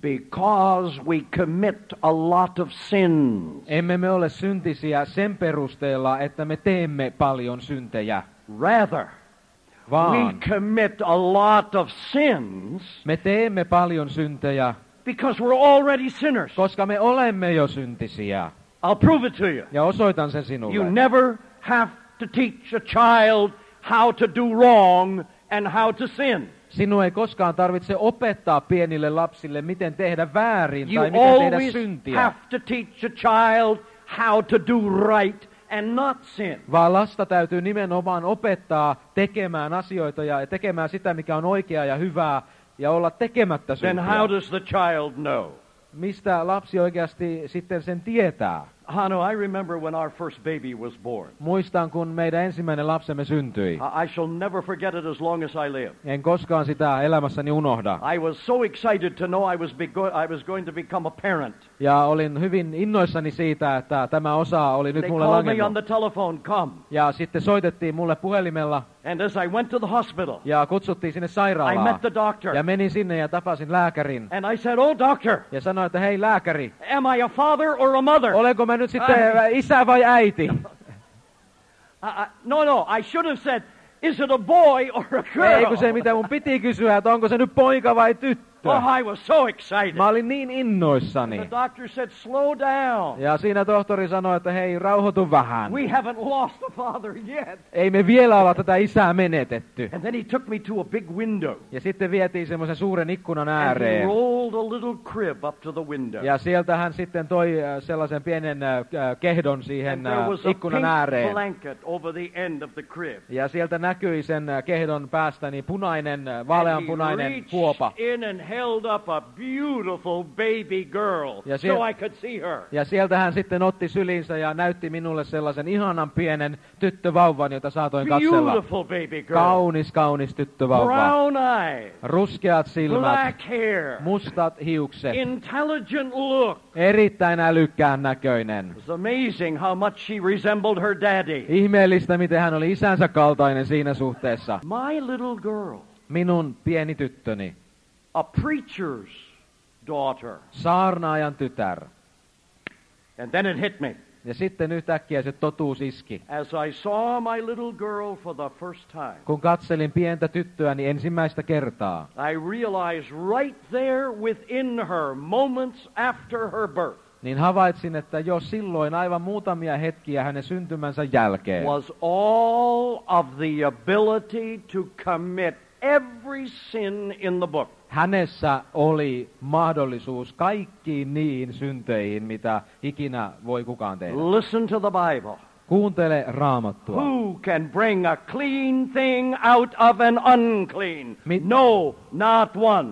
because we commit a lot of sins. Emme me ole syntisiä sen perusteella, että me teemme paljon syntejä, Rather, we vaan commit a lot of sins me teemme paljon syntejä, because we're already sinners. koska me olemme jo syntisiä. I'll prove it to you. Ja osoitan sen You sinulle. never have to teach a child how to do wrong and how to sin. Sinun ei koskaan tarvitse opettaa pienille lapsille, miten tehdä väärin You tai miten tehdä always syntiä, have to teach a child how to do right and not sin. vaan lasta täytyy nimenomaan opettaa tekemään asioita ja tekemään sitä, mikä on oikeaa ja hyvää, ja olla tekemättä Then how syntiä. does the child know? Mistä lapsi oikeasti sitten sen tietää? Hano, I remember when our first baby was born. Muistan, kun meidän ensimmäinen lapsemme syntyi. I I shall never forget it as long as I live. En koskaan sitä elämässäni unohda. I was so excited to know I was, bego- I was going to become a parent. Ja olin hyvin innoissani siitä, että tämä osa oli nyt They mulle called me on langennut. the telephone, come. Ja sitten soitettiin mulle puhelimella And as I went to the hospital, ja kutsuttiin sinne I sairaalaan. met the doctor. Ja menin sinne ja tapasin lääkärin. And I said, oh, doctor, Ja sanoin, että hei lääkäri, am I a father or a mother? olenko mä nyt sitten isä vai äiti? I, I, no, no, I should have said, is it a boy or a Ei girl? kun se mitä mun piti kysyä, että onko se nyt poika vai tyttö? Oh, I was so excited. Mä olin niin The innoissani. doctor said, slow down. Ja siinä tohtori sanoi, että hei, rauhoitu vähän. We haven't lost a father yet. Ei me vielä olla tätä isää menetetty. And then he took me to a big window. Ja sitten vietiin semmoisen suuren ikkunan And he ääreen. rolled a little crib up to the window. Ja sieltä hän sitten toi äh, sellaisen pienen äh, äh, kehdon siihen And there äh, was a ikkunan pink ääreen. blanket over the end of the crib. Ja sieltä näkyi sen äh, kehdon päästä niin punainen, äh, And vaaleanpunainen he reached huopa. in and held up a beautiful baby girl Ja so siellä- I could see her. Ja sieltä hän sitten otti sylinsä ja näytti minulle sellaisen ihanan pienen tyttövauvan, jota saatoin katsella. Beautiful baby girl. Kaunis, kaunis tyttövauva. Brown eyes. Ruskeat silmät, Black hair. mustat hiukset, Intelligent look. erittäin älykkään näköinen. It was amazing how much she resembled her daddy. Ihmeellistä, miten hän oli isänsä kaltainen siinä suhteessa. My little girl, Minun pieni tyttöni, a preacher's daughter. saarnaajan tytär. And then it hit me. Ja sitten yhtäkkiä se totuus iski. As I saw my little girl for the first time, Kun katselin pientä tyttöäni ensimmäistä kertaa, I realized right there within her, moments after her birth, niin havaitsin, että jo silloin aivan muutamia hetkiä hänen syntymänsä jälkeen was all of the ability to commit every sin in the book. hänessä oli mahdollisuus kaikkiin niihin synteihin, mitä ikinä voi kukaan tehdä. Listen to the Bible. Kuuntele Raamattua. Who can bring a clean thing out of an unclean? Mi- No, not one.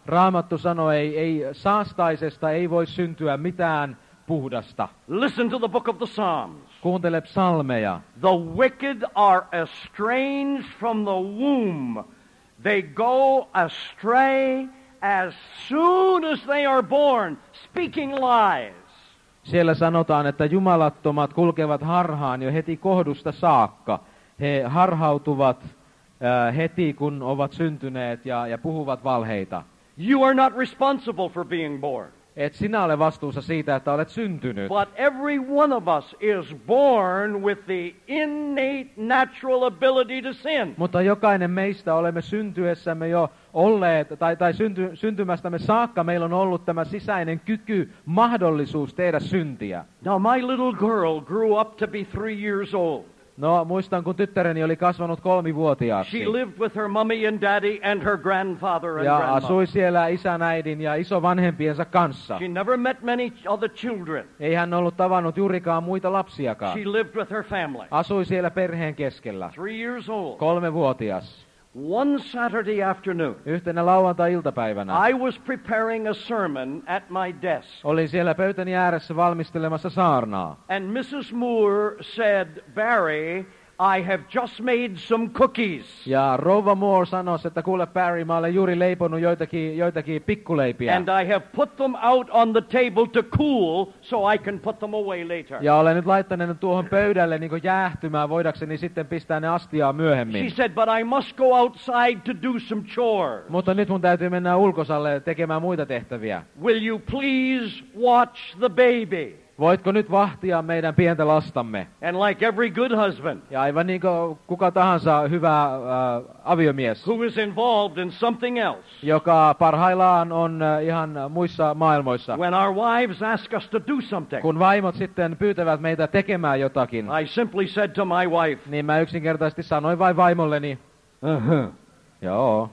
Raamattu sanoo, ei, ei saastaisesta ei voi syntyä mitään puhdasta. Listen to the book of the Psalms. Kuuntele psalmeja. The wicked are estranged from the womb. They go astray as soon as they are born, speaking lies. Siellä sanotaan, että jumalattomat kulkevat harhaan jo heti kohdusta saakka. He harhautuvat äh, heti, kun ovat syntyneet ja, ja puhuvat valheita. You are not responsible for being born. Et sinä ole vastuussa siitä, että olet syntynyt. But every one of us is born with the innate natural ability to sin. Mutta jokainen meistä olemme syntyessämme jo olleet, tai, tai synty, syntymästämme saakka meillä on ollut tämä sisäinen kyky, mahdollisuus tehdä syntiä. Now my little girl grew up to be three years old. No, muistan, kun tyttäreni oli kasvanut kolmivuotiaaksi. She lived with her mommy and daddy and her grandfather and Ja grandmother. asui siellä isän, äidin ja isovanhempiensa kanssa. She never met many other children. Ei hän ollut tavannut juurikaan muita lapsiakaan. She lived with her family. Asui siellä perheen keskellä. Three years old. Kolmevuotias. One Saturday afternoon, Yhtenä lauantai-iltapäivänä I was preparing a sermon at my desk. olin siellä pöytäni ääressä valmistelemassa saarnaa. And Missus Moore said, Barry, I have just made some cookies. Ja rouva Moore sanoi, että kuule Barry, mä olen juuri leiponut joitakin, joitakin pikkuleipiä. And I have put them out on the table to cool so I can put them away later. Ja olen nyt laittanut ne tuohon pöydälle niin kuin jäähtymään, voidakseni sitten pistää ne astiaan myöhemmin. She said, but I must go outside to do some chores. Mutta nyt mun täytyy mennä ulkosalle tekemään muita tehtäviä. Will you please watch the baby? Voitko nyt vahtia meidän pientä lastamme? And like every good husband Ja aivan niin kuin kuka tahansa hyvä äh, aviomies, who is involved in something else, joka parhaillaan on äh, ihan muissa maailmoissa. when our wives ask us to do something, Kun vaimot sitten pyytävät meitä tekemään jotakin, I simply said to my wife, niin mä yksinkertaisesti sanoin vain vaimolleni, uh-huh, joo,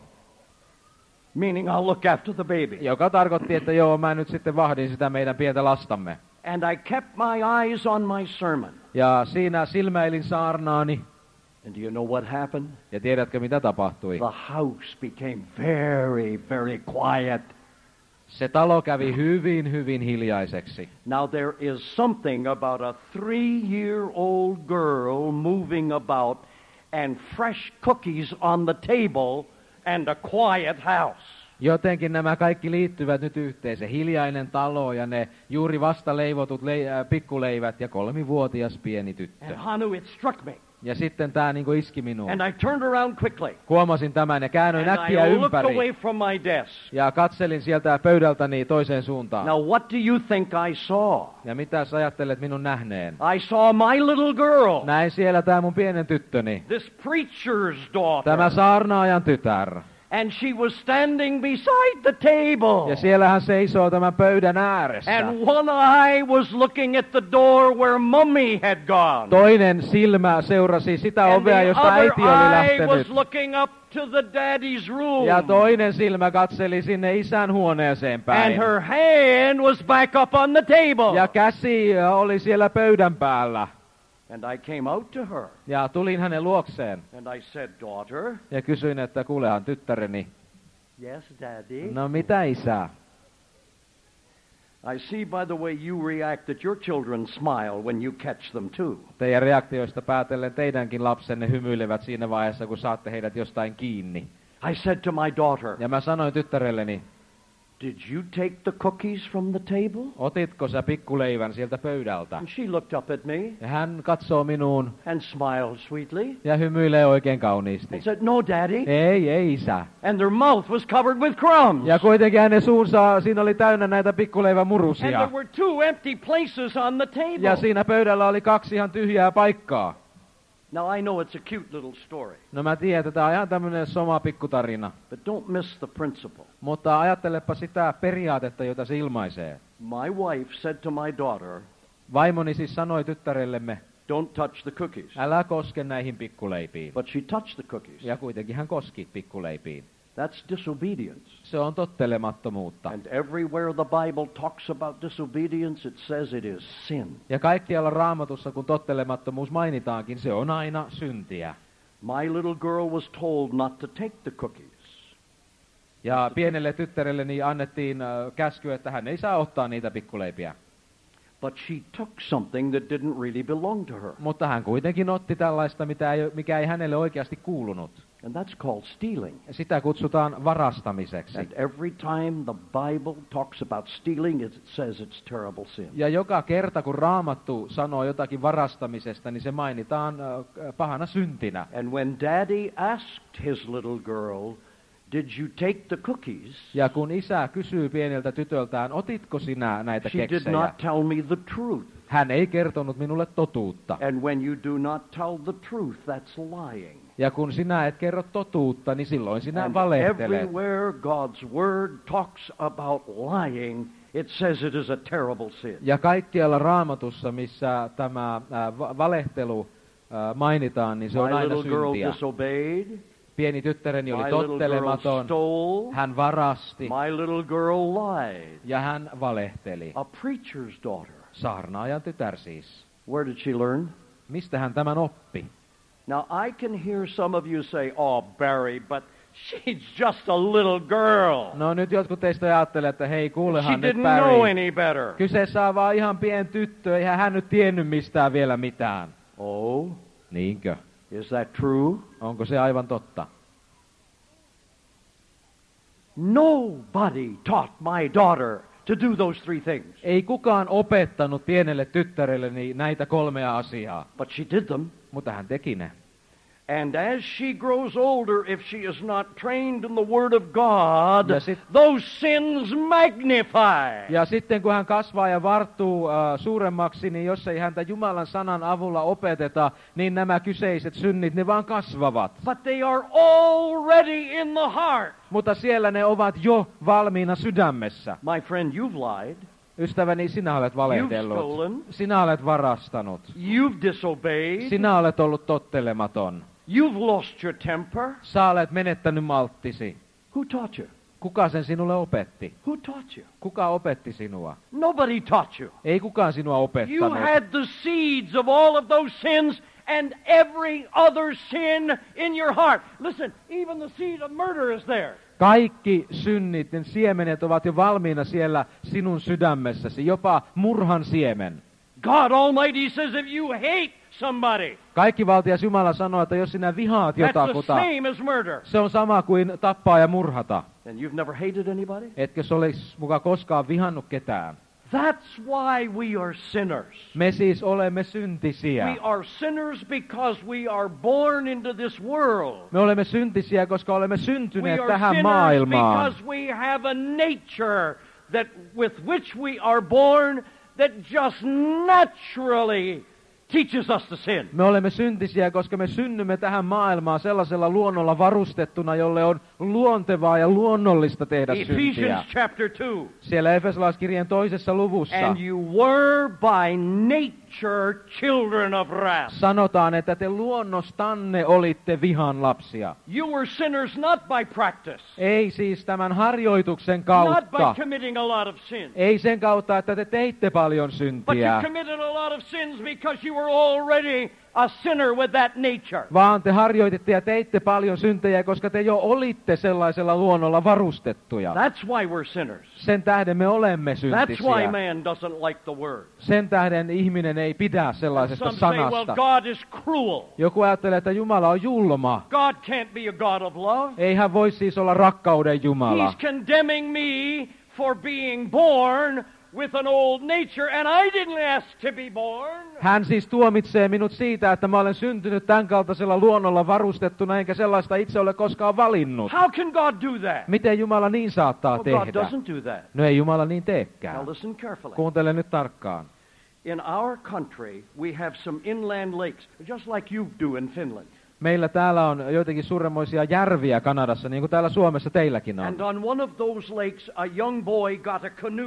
meaning I'll look after the baby. joka tarkoitti, että joo, mä nyt sitten vahdin sitä meidän pientä lastamme. And I kept my eyes on my sermon. Ja siinä silmäilin saarnaani, And do you know what happened? ja tiedätkö mitä tapahtui? The house became very, very quiet. Se talo kävi hyvin, hyvin hiljaiseksi. Now there is something about a three-year-old girl moving about and fresh cookies on the table and a quiet house. Jotenkin nämä kaikki liittyvät nyt yhteen. Se hiljainen talo ja ne juuri vasta leivotut le- äh, pikkuleivät ja kolmivuotias pieni tyttö. And Hanu, it struck me. Ja sitten tämä niinku iski minuun. And I turned around quickly. Huomasin tämän ja käännyin And äkkiä I looked away ympäri. from my desk. Ja katselin sieltä pöydältäni toiseen suuntaan. Now what do you think I saw? Ja mitä sä ajattelet minun nähneen? I saw my little girl, Näin siellä tämä mun pienen tyttöni. this preacher's daughter. Tämä saarnaajan tytär. And she was standing beside the table. Ja siellä hän seisoo tämän pöydän ääressä. And one eye was looking at the door where Mummy had gone. Toinen silmä seurasi sitä And ovea, the josta other äiti oli eye was lähtenyt. looking up to the daddy's room. Ja toinen silmä katseli sinne isän huoneeseen And päin. her hand was back up on the table. Ja käsi oli siellä pöydän päällä. And I came out to her. Ja tulin hänen luokseen. And I said, daughter. Ja kysyin, että kuulehan tyttäreni. Yes, daddy. No mitä isä? I see by the way you react that your children smile when you catch them too. Teidän reaktioista päätellen teidänkin lapsenne hymyilevät siinä vaiheessa, kun saatte heidät jostain kiinni. I said to my daughter, Ja mä sanoin tyttärelleni, did you take the cookies from the table? otitko sä pikkuleivän sieltä pöydältä? And she looked up at me Ja hän katsoo minuun and smiled sweetly ja hymyilee oikein kauniisti. and said, no, daddy. Ei, ei isä. And their mouth was covered with crumbs. Ja kuitenkin hänen suunsa, siinä oli täynnä näitä And pikkuleivämurusia. there were two empty places on the table. Ja siinä pöydällä oli kaksi ihan tyhjää paikkaa. Now I know it's a cute little story, No mä tiedän, että tää on ihan tämmönen soma pikkutarina. but don't miss the principle. Mutta ajattelepa sitä periaatetta, jota se ilmaisee. My wife said to my daughter, Vaimoni siis sanoi tyttärellemme, don't touch the cookies. älä koske näihin pikkuleipiin. But she touched the cookies. Ja kuitenkin hän koski pikkuleipiin. That's disobedience. Se on tottelemattomuutta. And everywhere the Bible talks about disobedience, it says it is sin. Ja kaikkialla Raamatussa, kun tottelemattomuus mainitaankin, se on aina syntiä. My little girl was told not to take the cookies. Ja pienelle tyttärelle niin annettiin äh, käsky, että hän ei saa ottaa niitä pikkuleipiä. But she took something that didn't really belong to her. Mutta hän kuitenkin otti tällaista, mitä ei, mikä ei hänelle oikeasti kuulunut. And that's called stealing. Sitä kutsutaan varastamiseksi. And every time the Bible talks about stealing, it says it's terrible sin. Ja joka kerta, kun Raamattu sanoo jotakin varastamisesta, niin se mainitaan äh, pahana syntinä. And when Daddy asked his little girl, did you take the cookies? Ja kun isä kysyy pieneltä tytöltään, otitko sinä näitä She did keksejä? not tell me the truth. Hän ei kertonut minulle totuutta. And when you do not tell the truth, that's lying. Ja kun sinä et kerro totuutta, niin silloin sinä And valehtelet. everywhere God's word talks about lying, it says it is a terrible sin. Ja kaikkialla Raamatussa, missä tämä äh, va- valehtelu äh, mainitaan, niin se on My aina little girl syntiä. disobeyed. Pieni tyttäreni My oli little girl tottelematon, stole. hän varasti My little girl lied. ja hän valehteli. A preacher's daughter. Saarnaajan tytär siis. Where did she learn? Mistä hän tämän oppi? Now I can hear some of you say, "Oh, Barry, but she's just a little girl. No nyt jotkut teistä ajattelee, että hei She kuulehan nyt didn't Barry. know any better." Kyseessä on vaan ihan pien tyttö, eihän hän nyt tiennyt mistään vielä mitään. Oh, Niinkö? is that true? Onko se aivan totta? Nobody taught my daughter to do those three things. Ei kukaan opettanut pienelle tyttärelleni näitä kolmea asiaa, But she did them. mutta hän teki ne. And as she grows older, if she is not trained in the Word of God, Ja sit- those sins magnify. Ja sitten kun hän kasvaa ja varttuu äh, suuremmaksi, niin jos ei häntä Jumalan sanan avulla opeteta, niin nämä kyseiset synnit, ne vaan kasvavat. But they are already in the heart. Mutta siellä ne ovat jo valmiina sydämessä. My friend, you've lied. Ystäväni, sinä olet You've valehdellut. stolen. Sinä olet varastanut. You've disobeyed. Sinä olet ollut tottelematon. You've lost your temper. Sä olet menettänyt malttisi. Who taught you? Kuka sen sinulle opetti? Who taught you? Kuka opetti sinua? Nobody taught you. Ei kukaan sinua You opettanut. had the seeds of all of those sins and every other sin in your heart. Listen, even the seed of murder is there. Kaikki synnit, ne siemenet ovat jo valmiina siellä sinun sydämessäsi, jopa murhan siemen. God Almighty says if you hate somebody, Kaikki valtias Jumala sanoo, että jos sinä vihaat that's the jotakuta, same as murder. se on sama kuin tappaa ja murhata. And you've never hated anybody? Etkö se olisi muka koskaan vihannut ketään? That's why we are sinners. Me siis olemme syntisiä. We are sinners because we are born into this world. Me olemme syntisiä, koska olemme We syntyneet are tähän sinners maailmaan. because we have a nature that with which we are born that just naturally teaches us to sin. Me olemme syntisiä, koska me synnymme tähän maailmaan sellaisella luonnolla varustettuna, jolle on luontevaa ja luonnollista tehdä syntiä. Ephesians chapter two. Siellä Efesolaiskirjeen toisessa luvussa And you were by nature children of wrath. sanotaan, että te luonnostanne olitte vihan lapsia. You were sinners not by practice, Ei siis tämän harjoituksen not kautta. by committing a lot of sins, Ei sen kautta, että te teitte paljon but you syntiä, committed a lot of sins because you were already a sinner with that nature. vaan te harjoititte ja teitte paljon syntejä, koska te jo olitte sellaisella luonnolla varustettuja. That's why we're sinners. Sen tähden me olemme That's why syntisiä. man doesn't like the word. Sen tähden ihminen ei pidä sellaisesta Some say, well, sanasta. God is cruel. Joku ajattelee, että Jumala on julma. God can't be a God of love. Ei hän voi siis olla rakkauden Jumala. He's condemning me for being born with an old nature, and I didn't ask to be born. Hän siis tuomitsee minut siitä, että mä olen syntynyt tämän kaltaisella luonnolla varustettuna, enkä sellaista itse ole koskaan valinnut. How can God do that? Miten Jumala niin saattaa Well, God tehdä? doesn't do that. No ei Jumala niin Now teekään. listen carefully. Kuuntele nyt tarkkaan. In our country, we have some inland lakes, just like you do in Finland. Meillä täällä on joitakin suuremmoisia järviä Kanadassa, niin kuin täällä Suomessa teilläkin on. And on one of those lakes, a young boy got a canoe.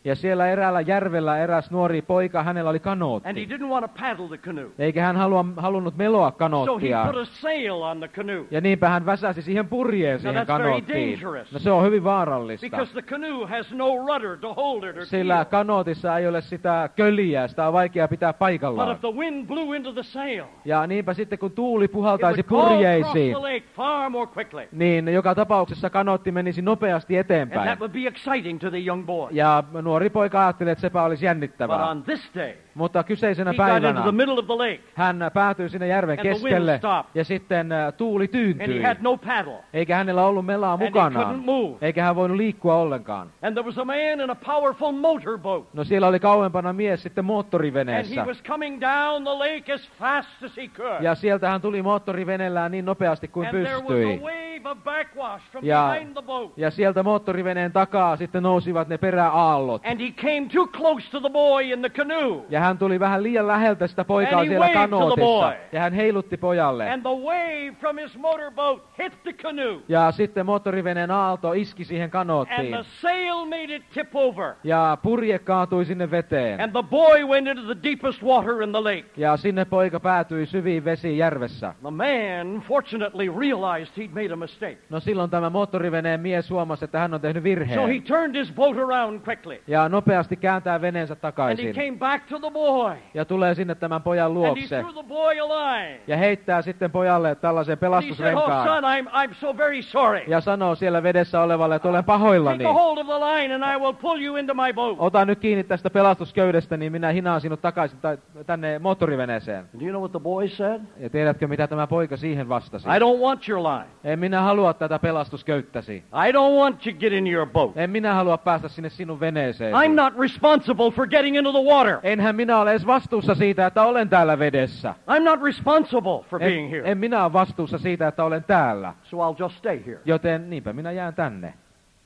Ja siellä eräällä järvellä eräs nuori poika, hänellä oli And he kanootti. didn't want to paddle the canoe. Eikä hän halua, halunnut meloa So he kanoottia. put a sail on the canoe. Ja niinpä hän väsäsi siihen purjeen Now siihen that's very kanoottiin. dangerous. No se on hyvin vaarallista. Because the canoe has no rudder to hold it or Sillä keel. kanootissa ei ole sitä köliä, sitä on vaikea pitää But paikallaan. if the wind blew into the sail, Ja niinpä sitten kun tuuli it puhaltaisi would go across purjeisiin, the lake far more quickly. niin joka tapauksessa kanootti menisi nopeasti And eteenpäin. that would be exciting to the young boy. Ja nuori poika ajatteli, että sepä olisi But jännittävää. on this day, Mutta kyseisenä he got into päivänä the middle of the lake, hän päätyi sinne järven And the wind keskelle stopped. ja sitten ä, tuuli and tyyntyi. he had no paddle, Eikä hänellä ollut melaa and he mukanaan. couldn't move. Eikä hän voinut liikkua ollenkaan. And there was a man in a powerful motorboat, No siellä oli kauempana mies sitten and he moottoriveneessä. was coming down the lake as fast as he could. Ja sieltä hän tuli moottoriveneellään niin nopeasti kuin And there was pystyi. a wave of backwash from Ja, behind the boat. ja sieltä moottoriveneen takaa sitten nousivat ne peräaallot. And he came too close to the boy in the canoe. Ja hän tuli vähän liian läheltä sitä poikaa And he siellä waved to the kanootissa. boy. Ja hän heilutti pojalle. And the wave from his motorboat hit the canoe. Ja sitten moottoriveneen aalto iski siihen And kanoottiin. the sail made it tip over. Ja purje kaatui sinne veteen. And the boy went into the deepest water in the lake. Ja sinne poika päätyi syviin vesiin järvessä. The man fortunately realized he'd made a mistake. No silloin tämä moottoriveneen mies huomasi, että hän on tehnyt So he virheen. turned his boat around quickly. Ja nopeasti kääntää veneensä And he takaisin. came back to the boy. Ja tulee sinne tämän pojan And he luokse. threw the boy a line. Ja heittää sitten pojalle tällaisen And he said, oh pelastusrenkaan. son, I'm, I'm so very sorry. Ja sanoo siellä vedessä olevalle, että olen pahoillani. Take a hold of the line and I will pull you into my boat. Ota nyt kiinni tästä pelastusköydestä, niin minä hinaan sinut takaisin ta- tänne moottoriveneeseen. And do you know what the boy said? Ja tiedätkö, mitä tämä poika siihen vastasi? I don't want your line. En minä halua tätä pelastusköyttäsi. I don't want to get in your boat. En minä halua päästä sinne sinun veneeseesi. I'm not responsible for getting into the water. Enhän minä ole edes vastuussa siitä, että olen täällä vedessä. I'm not responsible for being En, here. en minä ole vastuussa siitä, että olen täällä. So I'll just stay here. Joten niinpä minä jään tänne.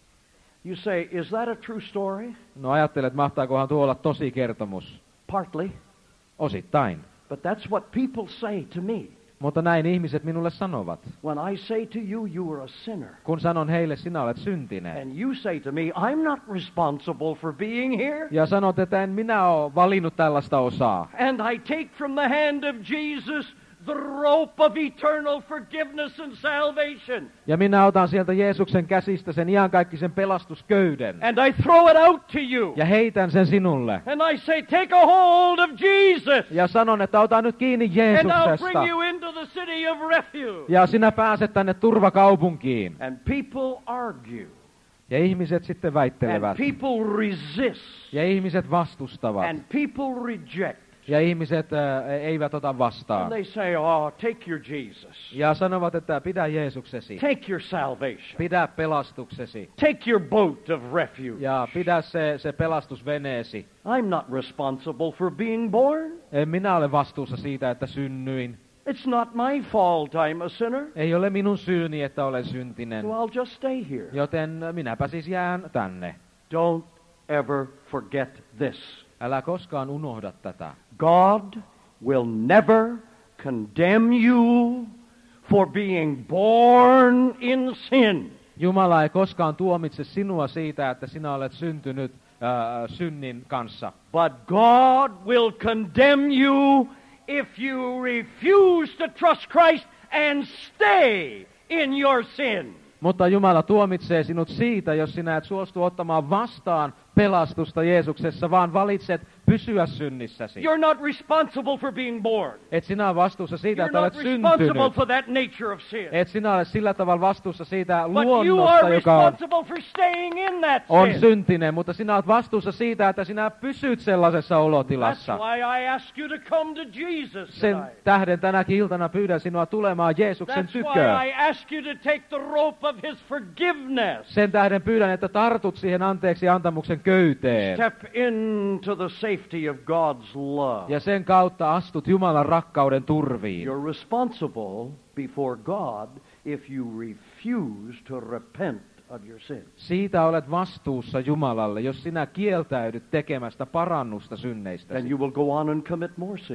You say, is that a true story? No ajattelet, mahtaakohan tuo olla tosi kertomus? Partly. Osittain. But that's what people say to me. Mutta näin ihmiset minulle sanovat. When I say to you, you are a sinner. Kun sanon heille, sinä olet syntinen. And you say to me, I'm not responsible for being here. Ja sanot, että en minä ole valinnut tällaista osaa. And I take from the hand of Jesus the rope of eternal forgiveness and salvation. Ja minä otan sieltä Jeesuksen käsistä sen iankaikkisen pelastusköyden. And I throw it out to you. Ja heitän sen sinulle. And I say, take a hold of Jesus. Ja sanon, että ota nyt kiinni And I'll Jeesuksesta. bring you into the city of refuge. Ja sinä pääset tänne turvakaupunkiin. And people argue. Ja ihmiset sitten And väittelevät. people resist. Ja ihmiset vastustavat. And people reject. Ja ihmiset äh, eivät ota And vastaan. they say, oh, take your Jesus. Ja sanovat, että pidä Jeesuksesi. Take your salvation. Pidä pelastuksesi. Take your boat of refuge. Ja pidä se, se pelastusveneesi. I'm not responsible for being born. En minä ole vastuussa siitä, että synnyin. It's not my fault I'm a sinner. Ei ole minun syyni, että olen syntinen. So I'll just stay here. Joten minäpä siis jään tänne. Don't ever forget this. Älä koskaan unohda tätä. God will never condemn you for being born in sin. Jumala ei koskaan tuomitse sinua siitä, että sinä olet syntynyt äh, synnin kanssa. But God will condemn you if you refuse to trust Christ and stay in your sin. Mutta Jumala tuomitsee sinut siitä, jos sinä et suostu ottamaan vastaan pelastusta Jeesuksessa, vaan valitset pysyä synnissäsi. You're not responsible for being born. Et sinä ole vastuussa siitä, You're että olet not responsible syntynyt. for that nature of sin. Et sinä ole sillä tavalla vastuussa siitä But you luonnosta, are joka on, responsible for staying in that on sin. syntinen, mutta sinä olet vastuussa siitä, että sinä pysyt sellaisessa That's olotilassa. why I ask you to come to Jesus Sen tonight. tähden tänäkin iltana pyydän sinua tulemaan Jeesuksen That's tykö. why I ask you to take the rope of His forgiveness. Sen tähden pyydän, että tartut siihen anteeksi antamuksen köyteen. Step into the safety of God's love. Ja sen kautta astut Jumalan rakkauden turviin. You're responsible before God if you refuse to repent of your sin. Siitä olet vastuussa Jumalalle, jos sinä kieltäydyt tekemästä parannusta Then synneistäsi. you will go on and commit more sins.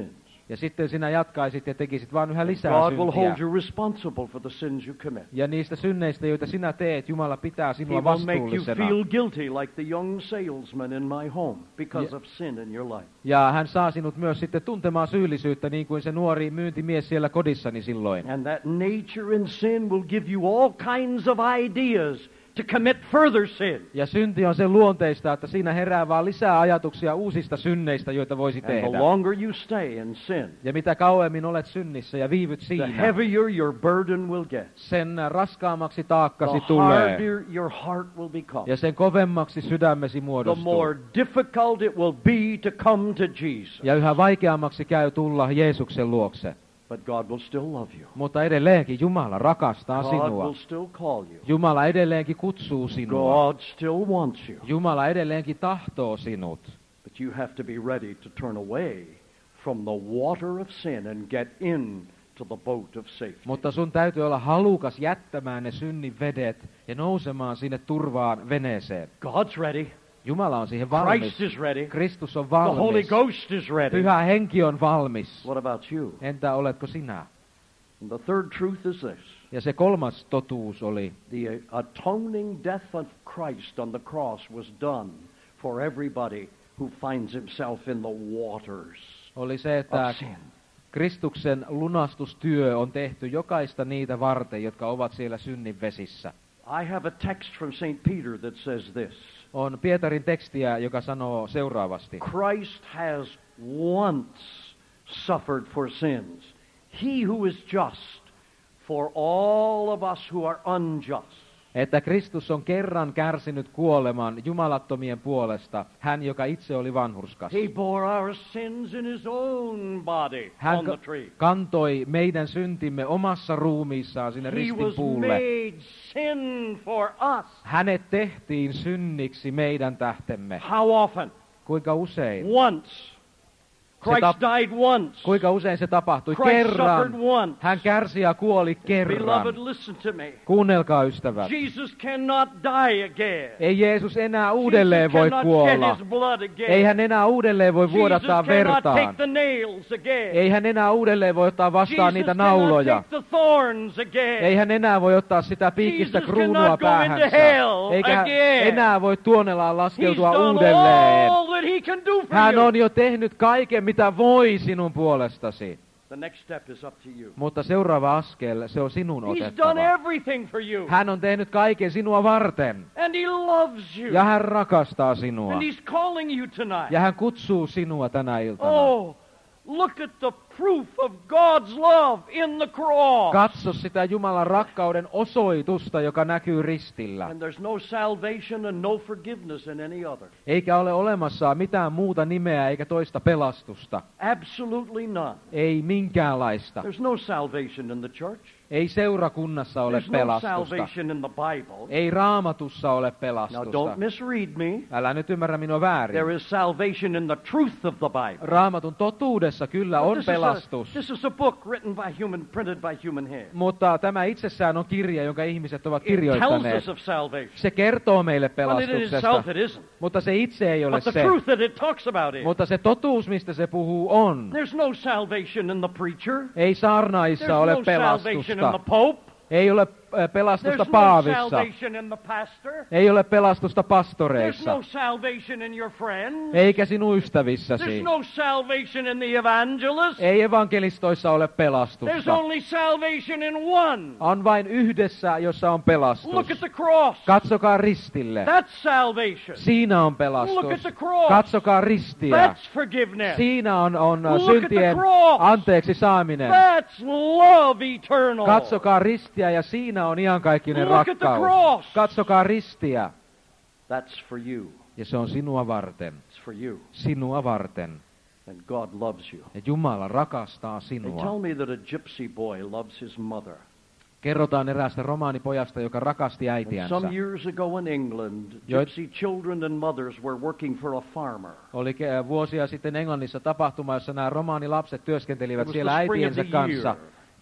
Ja sitten sinä jatkaisit ja tekisit vaan yhä lisää God will syntiä. hold you responsible for the sins you commit. Ja niistä synneistä, joita sinä teet, Jumala pitää He sinua will make you vastuullisena. feel guilty like the young salesman in my home because Ja- of sin in your life. Ja hän saa sinut myös sitten tuntemaan syyllisyyttä, niin kuin se nuori myyntimies siellä kodissani silloin. And that nature in sin will give you all kinds of ideas to commit further sin. Ja synti on sen luonteista, että siinä herää vaan lisää ajatuksia uusista synneistä, joita voisi And the tehdä. longer you stay in sin, Ja mitä kauemmin olet synnissä ja viivyt the siinä, heavier your burden will get. sen raskaammaksi taakkasi The tulee. harder your heart will become. Ja sen kovemmaksi sydämesi The muodostuu. more difficult it will be to come to Jesus. Ja yhä vaikeammaksi käy tulla Jeesuksen luokse. But God will still love you. Mutta edelleenkin Jumala rakastaa God sinua. will still call you. Jumala edelleenkin kutsuu sinua. God still wants you. Jumala edelleenkin tahtoo sinut. But you have to be ready to turn away from the water of sin and get into the boat of safety. Mutta sun täytyy olla halukas jättämään ne synnin vedet ja nousemaan sinne turvaan veneeseen. God's ready. Jumala on siihen valmis. Christ is ready. Kristus on The Holy valmis. Ghost is ready. Pyhä henki on valmis. What about you? Entä oletko sinä? And the third truth is this. Ja se kolmas totuus oli, The atoning death of Christ on the cross was done for everybody who finds himself in the waters oli se, että of sin. Kristuksen lunastustyö on tehty jokaista niitä varten, jotka ovat siellä synnin vesissä. I have a text from Saint Peter that says this. On Pietarin tekstiä, joka sanoo seuraavasti. Christ has once suffered for sins. He who is just for all of us who are unjust. Että Kristus on kerran kärsinyt kuoleman jumalattomien puolesta, hän joka itse oli vanhurskas. He bore our sins in his own body Hän on the ka- tree. kantoi meidän syntimme omassa ruumiissaan sinne He was ristinpuulle. made sin for us. Hänet tehtiin synniksi meidän tähtemme. How often? Kuinka usein? Once. Christ tap- died once. Kuinka usein se tapahtui? Christ Kerran. suffered once. Hän kärsi ja kuoli kerran. Beloved, listen to me. Kuunnelkaa ystävät. Jesus cannot die again. Ei Jeesus enää uudelleen Jesus voi cannot kuolla. shed his blood again. Ei hän enää uudelleen voi Jesus vuodattaa cannot take vertaan. the nails again. Ei hän enää uudelleen voi ottaa vastaan Jesus niitä cannot nauloja. take the thorns again. Ei hän enää voi ottaa sitä piikistä Jesus kruunua cannot go päähänsä. into hell Eikä hän again. enää voi tuonelaan He's laskeutua done uudelleen. all that he can do for Hän you. on jo tehnyt kaiken, mitä voi sinun puolestasi. The next step is up to you. Mutta seuraava askel, se on sinun He's done otettava. everything for you. Hän on tehnyt kaiken sinua varten. And he loves you. Ja hän rakastaa sinua. And he's calling you tonight. Ja hän kutsuu sinua tänä iltana. Oh, look at the proof of God's love in the cross. Katso sitä Jumalan rakkauden osoitusta, joka näkyy ristillä. And there's no salvation and no forgiveness in any other. Eikä ole olemassa mitään muuta nimeä eikä toista pelastusta. Absolutely none. Ei minkäänlaista. There's no salvation in the church. Ei seurakunnassa ole There's no pelastusta. salvation in the Bible. Ei Raamatussa ole Now pelastusta. don't misread me. Älä nyt ymmärrä minua väärin. There is salvation in the truth of the Bible. Raamatun totuudessa kyllä But on this is a- pelastus. This is a book written by human, printed by human hand. Mutta tämä itsessään on kirja, jonka ihmiset ovat It tells kirjoittaneet. us of salvation. Se kertoo meille Well, it pelastuksesta, itself it isn't. mutta se itse ei ole But the se. truth that it talks about is. Mutta se totuus, mistä se puhuu, on. There's no salvation in the preacher. Ei saarnaissa There's ole no salvation in the pelastusta. Pope. Ei ole äh, pelastusta There's no paavissa. salvation in the pastor. Ei ole pelastusta There's pastoreissa. no salvation in your friends. Eikä sinun There's ystävissäsi. no salvation in the evangelist. Ei evankelistoissa ole There's pelastusta. only salvation in one. On vain yhdessä, jossa on pelastus. Look at the cross. Katsokaa ristille. That's salvation. Siinä on Look at pelastus. the cross. Katsokaa ristiä. That's forgiveness. Siinä on, on Look at the syntien cross. anteeksi saaminen. That's love eternal. Katsokaa ristiä ja siinä on iankaikkinen Look at the rakkaus. cross. Katsokaa ristiä That's for you. ja se on sinua varten. It's for you. Sinua varten. And God loves you. Ja Jumala rakastaa They tell sinua. me that a gypsy boy loves his mother. Kerrotaan eräästä romaanipojasta, joka rakasti And äitiänsä. some years ago in England, Joit- gypsy children and mothers were working for a farmer. Oli ke- vuosia sitten Englannissa tapahtuma, jossa nämä romaanilapset It työskentelivät was siellä the spring of äitiensä the kanssa. year.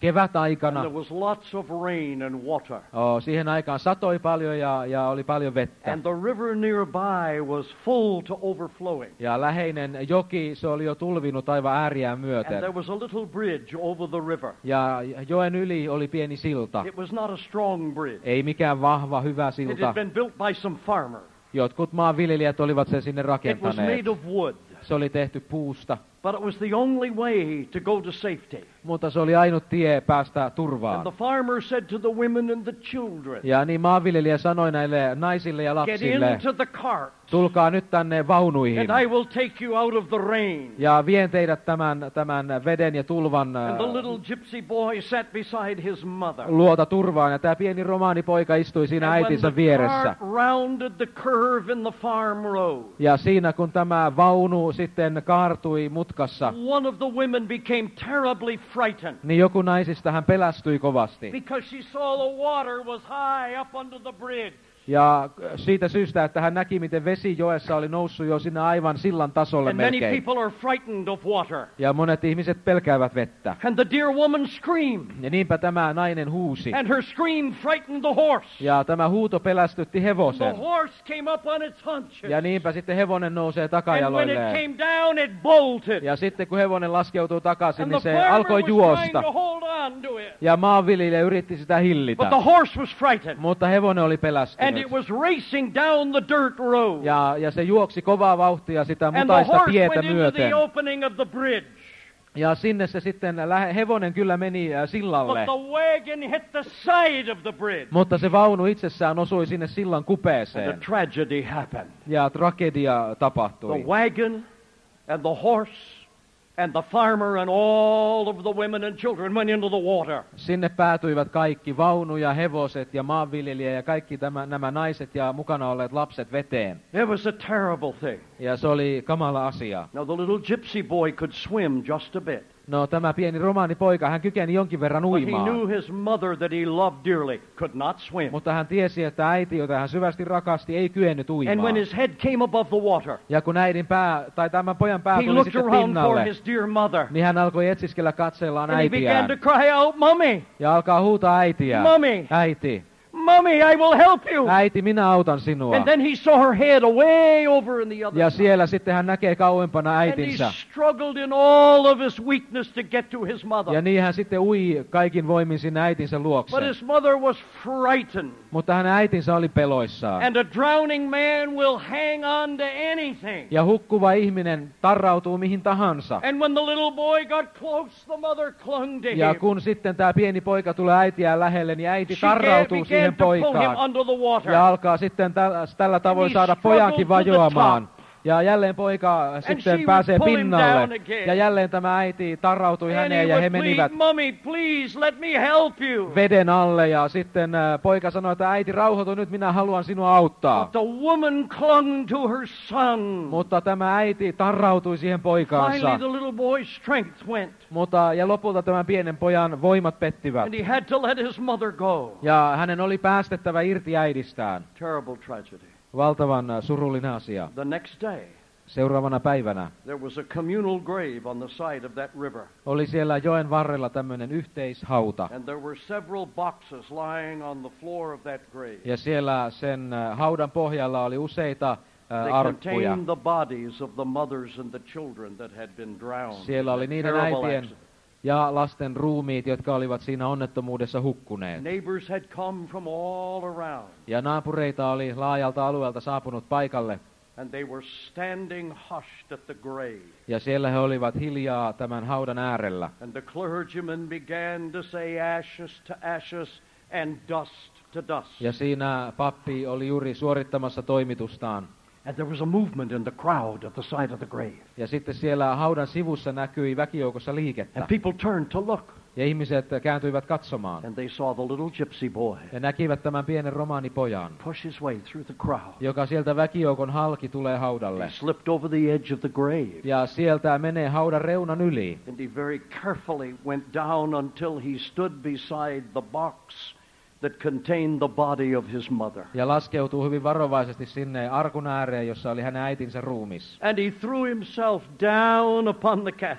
kevätaikana. And there was lots of rain and water. Oh, siihen aikaan satoi paljon ja, ja oli paljon vettä. And the river nearby was full to overflowing. Ja läheinen joki, se oli jo tulvinut aivan ääriään And myöten. there was a little bridge over the river. Ja joen yli oli pieni silta. It was not a strong bridge. Ei mikään vahva, hyvä It silta. had been built by some farmer. Jotkut maanviljelijät olivat sen sinne It was rakentaneet. made of wood. Se oli tehty puusta, But it was the only way to go to safety. mutta se oli ainut tie päästä And turvaan. the farmer said to the women and the children, Ja niin maanviljelijä sanoi näille naisille ja get lapsille, into the cart, tulkaa nyt tänne vaunuihin. and I will take you out of the rain. Ja vien teidät tämän, tämän veden ja tulvan And the äh, little gypsy boy sat beside his mother. luota turvaan. Ja tämä pieni romaanipoika istui siinä And when äitinsä the vieressä. cart rounded the curve in the farm road, Ja siinä kun tämä vaunu sitten kaartui mutkassa, one of the women became terribly frightened niin joku naisista hän pelästyi kovasti. because she saw the water was high up under the bridge. Ja siitä syystä, että hän näki, miten vesi joessa oli noussut jo sinne aivan sillan tasolle And many melkein. people are frightened of water. Ja monet ihmiset pelkäävät vettä. And the dear woman screamed, Ja niinpä tämä nainen huusi. and her scream frightened the horse. Ja tämä huuto pelästytti The hevosen. horse came up on its hunches. Ja niinpä sitten hevonen nousee And when it takajaloilleen. came down, it bolted. Ja sitten kun hevonen laskeutuu takaisin, And niin the se farmer alkoi was trying juosta. to hold on to it. Ja maanviljelijä yritti sitä But hillitä. the horse was frightened. Mutta hevonen oli And pelästynyt. it was racing down the dirt road. Ja, ja se juoksi kovaa vauhtia sitä And the mutaista horse tietä went into the myöten. opening of the bridge. Ja sinne se sitten, lähe- hevonen kyllä meni äh, But sillalle. the wagon hit the side of the bridge. Mutta se vaunu itsessään osui sinne sillan And a kupeeseen. tragedy happened. Ja tragedia The tapahtui. wagon and the horse and the farmer and all of the women and children went into the water. Sinne päätyivät kaikki, vaunu ja hevoset ja maanviljelijä ja kaikki tämä, nämä naiset ja mukana olleet lapset veteen. It was a terrible thing. Ja se oli kamala asia. Now the little gypsy boy could swim just a bit. No tämä pieni romaanipoika, hän kykeni jonkin verran But he uimaan. knew his mother that he loved dearly could not swim. Mutta hän tiesi, että äiti, jota hän syvästi rakasti, ei kyennyt And uimaan. when his head came above the water, Ja kun äidin pää, tai tämän pojan pää he tuli looked sitten around for pinnalle, his dear mother. niin hän alkoi etsiskellä katsellaan And he began äitiään. to cry out, Mommy, Ja alkaa huutaa äitiä. Mommy, Äiti, Mommy, I will help you. äiti, minä autan sinua. And then he saw her head away over in the other Ja side. siellä sitten hän näkee kauempana And he äitinsä. struggled in all of his weakness to get to his mother. Ja niin hän sitten ui kaikin voimin sinne äitinsä luokse. But his mother was frightened. Mutta hänen äitinsä oli peloissaan. And a drowning man will hang on to anything. Ja hukkuva ihminen tarrautuu mihin tahansa. And when the little boy got close, the mother clung to Ja him. kun sitten tämä pieni poika tulee äitiään lähelle, niin äiti She ga- tarrautuu siihen began to pull him poikaan. under the water. Ja alkaa sitten tällä, tällä tavoin he saada struggled pojankin to the vajoamaan. top. Ja jälleen poika she sitten would pääsee pull him pinnalle. down again. Ja jälleen tämä äiti tarrautui And häneen he ja he would menivät plead, Mommy, please, let me help you. veden alle. Ja sitten äh, poika sanoi, että äiti rauhoitu nyt, minä haluan sinua auttaa. But the woman clung to her son. Mutta tämä äiti tarrautui siihen poikaansa. Finally, the little boy's strength went. Mutta, ja lopulta tämän pienen pojan voimat pettivät. And he had to let his mother go. Ja hänen oli päästettävä irti äidistään. Terrible tragedy. Valtavan äh, surullinen asia. The next day, Seuraavana päivänä there was a communal grave on the side of that river. oli siellä joen varrella tämmöinen yhteishauta. And there were several boxes lying on the floor of that grave. Ja siellä sen äh, haudan pohjalla oli useita They äh, arkkuja. contained the bodies of the mothers and the children that had been drowned. Siellä oli in that niiden terrible äitien accident. ja lasten ruumiit, jotka olivat siinä onnettomuudessa hukkuneet. Neighbors had come from all around, Ja naapureita oli laajalta alueelta saapunut paikalle. and they were standing hushed at the grave. Ja siellä he olivat hiljaa tämän haudan äärellä. And the clergyman began to say ashes to ashes and dust to dust. Ja siinä pappi oli juuri suorittamassa toimitustaan. And there was a movement in the crowd at the side of the grave. Ja sitten siellä haudan sivussa näkyi väkijoukossa liikettä. And people turned to look, Ja ihmiset kääntyivät katsomaan. and they saw the little gypsy boy Ja näkivät tämän pienen romaanipojan, push his way through the crowd. joka sieltä väkijoukon halki tulee haudalle. He slipped over the edge of the grave. Ja sieltä menee haudan reunan yli. And he very carefully went down until he stood beside the box that contained the body of his mother. Ja laskeutuu hyvin varovaisesti sinne arkun ääreen, jossa oli hänen äitinsä ruumis. And he threw himself down upon the casket.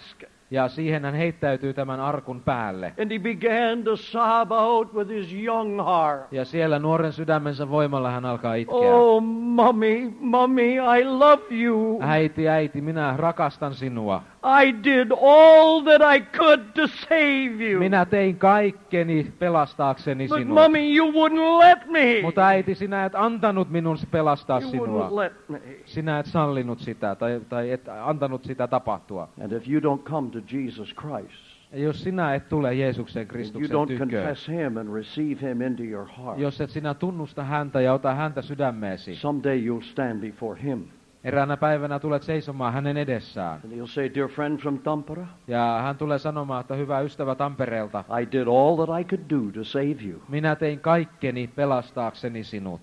Ja siihen hän heittäytyy tämän arkun päälle. And he began to sob out with his young heart. Ja siellä nuoren sydämensä voimalla hän alkaa itkeä. Oh, mommy, mommy, I love you. Äiti, äiti, minä rakastan sinua. I did all that I could to save you. Minä tein kaikkeni pelastaakseni But sinua. mommy, you wouldn't let me. Mutta äiti, sinä et antanut minun pelastaa You sinua. wouldn't let me. Sinä et sallinut sitä tai, tai et antanut sitä tapahtua. And if you don't come to Jesus Christ, Ja jos sinä et tule Jeesuksen and you Kristuksen don't tykköön, confess him and receive him into your heart, jos et sinä tunnusta häntä ja ota häntä sydämeesi, someday you'll stand before him. eräänä päivänä tulet seisomaan hänen edessään. And he'll say, dear friend from Tampere, Ja hän tulee sanomaan, että hyvä ystävä Tampereelta, I did all that I could do to save you, minä tein kaikkeni pelastaakseni sinut.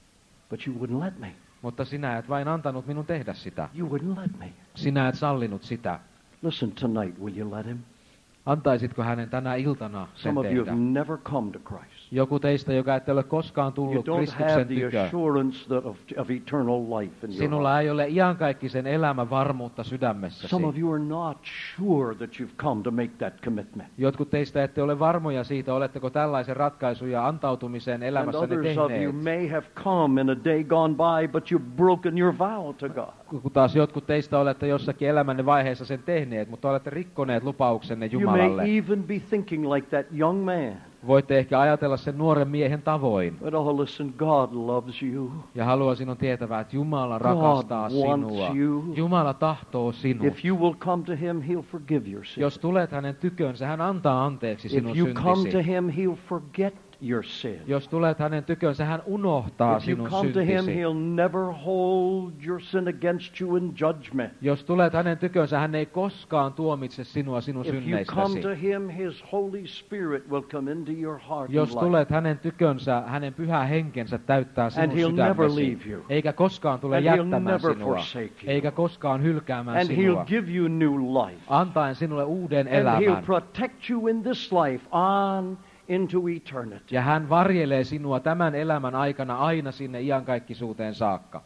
but you wouldn't let me. Mutta sinä et vain antanut minun tehdä sitä. You wouldn't let me. Sinä et sallinut sitä. Listen, tonight, will you let him? Antaisitko hänen tänä iltana sen Some of you tehdä? have never come to Christ. Joku teistä, joka ette ole koskaan You tullut don't have Kristuksen the tykö. assurance that of, of eternal life in your Sinulla life. ei ole iankaikkisen elämän varmuutta sydämessäsi. Some of you are not sure that you've come to make that commitment. Jotkut teistä ette ole varmoja siitä, oletteko tällaisen ratkaisun ja antautumisen And elämässänne others of you tehneet. may have come in a day gone by, but you've broken your vow to God. Kun taas jotkut teistä olette jossakin elämänne vaiheessa sen tehneet, mutta olette rikkoneet lupauksenne You Jumalalle. may even be thinking like that young man. Voitte ehkä ajatella sen nuoren miehen tavoin. But oh, listen, God loves you. Ja haluaa sinun tietävää, että Jumala God rakastaa wants sinua. you. Jumala tahtoo sinut. If you will come to him, he'll forgive your sin. Jos tulet hänen tykönsä, hän antaa anteeksi sinun If you come to syntisi. him, he'll forget your sin. Jos tulet hänen tykönsä, hän unohtaa If you sinun come to him, syntisi. he'll never hold your sin against you in judgment. Jos tulet hänen tykönsä, hän ei koskaan tuomitse sinua sinun If you come synneistäsi. to him, his Holy Spirit will come into your heart Jos and life. tulet hänen tykönsä, hänen pyhä henkensä täyttää sinun And he'll never sydämesi. leave you. Eikä koskaan tule And he'll jättämään never sinua. forsake you. Eikä koskaan hylkäämään And sinua. he'll give you new life. Antaen sinulle uuden And he'll elämän. protect you in this life on into eternity. Ja hän varjelee sinua tämän elämän aikana aina sinne iankaikkisuuteen saakka.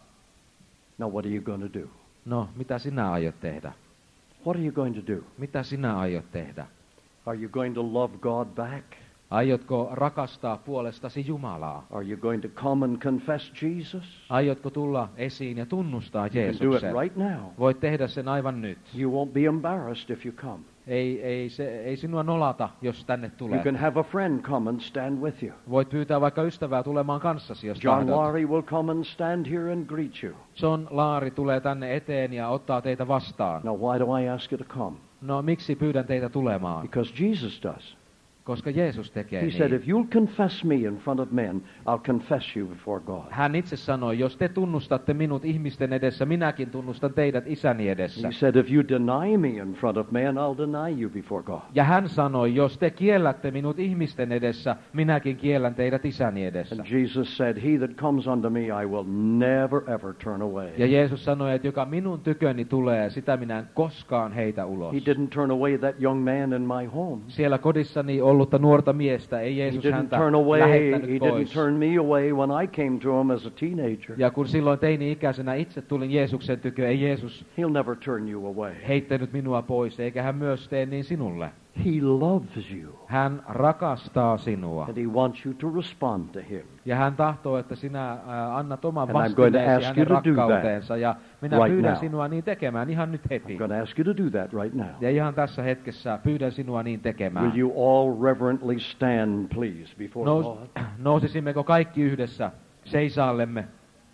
Now what are you going to do? No, mitä sinä aiot tehdä? What are you going to do? Mitä sinä aiot tehdä? Are you going to love God back? Aiotko rakastaa puolestasi Jumalaa? Are you going to come and confess Jesus? Aiotko tulla esiin ja tunnustaa You can do it Jeesuksen? right now. Voit tehdä sen aivan nyt. You won't be embarrassed if you come. Ei, ei, se, ei sinua nolata, jos tänne You tulee. can have a friend come and stand with you. Voit pyytää vaikka ystävää tulemaan kanssasi, jos John tahdot. Laurie will come and stand here and greet you. John Laari tulee tänne eteen ja ottaa teitä vastaan. Now why do I ask you to come? No miksi pyydän teitä tulemaan? Because Jesus does. Koska Jeesus tekee He said, niin. if you'll confess me in front of men, I'll confess you before God. Hän itse sanoi, jos te tunnustatte minut ihmisten edessä, minäkin tunnustan teidät isäni edessä. He said, if you deny me in front of men, I'll deny you before God. Ja hän sanoi, jos te kiellätte minut ihmisten edessä, minäkin kiellän teidät isäni edessä. And Jesus said, he that comes unto me, I will never ever turn away. Ja Jeesus sanoi, että joka minun tyköni tulee, sitä minä en koskaan heitä ulos. He didn't turn away that young man in my home. Siellä kodissani ollutta nuorta miestä ei He Jeesus didn't häntä turn away, he lähettänyt didn't pois. turn me away when I came to him as a teenager. Ja kun silloin teini-ikäisenä itse tulin Jeesuksen tykö, ei Jeesus He'll never turn you away. heittänyt minua pois, eikä hän myös tee niin sinulle. He loves you. Hän rakastaa sinua. And he wants you to respond to him. Ja hän tahtoo, että sinä äh, annat oman And I'm going to vastineesi ask you hänen to do that rakkauteensa. Ja minä right pyydän now. sinua niin tekemään ihan nyt heti. I'm going to ask you to do that right now. Ja ihan tässä hetkessä pyydän sinua niin tekemään. Will you all reverently stand, please, before Nous, God? nousisimmeko kaikki yhdessä seisaallemme?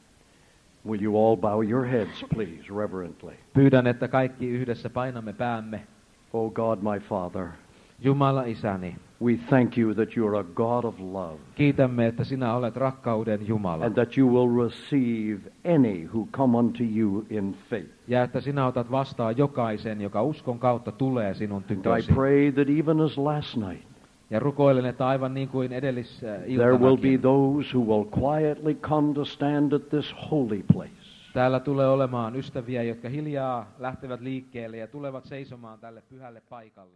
Will you all bow your heads, please, reverently? Pyydän, että kaikki yhdessä painamme päämme. Oh God, my Father, Jumala isäni, we thank you that you are a God of love, kiitämme, että sinä olet rakkauden Jumala. and that you will receive any who come unto you in faith. Ja että sinä otat vastaan jokaisen, joka uskon kautta tulee sinun And I tykösi. pray that even as last night, Ja rukoilen, että aivan niin kuin there will be edellisiltanakin, those who will quietly come to stand at this holy place. täällä tulee olemaan ystäviä, jotka hiljaa lähtevät liikkeelle ja tulevat seisomaan tälle pyhälle paikalle.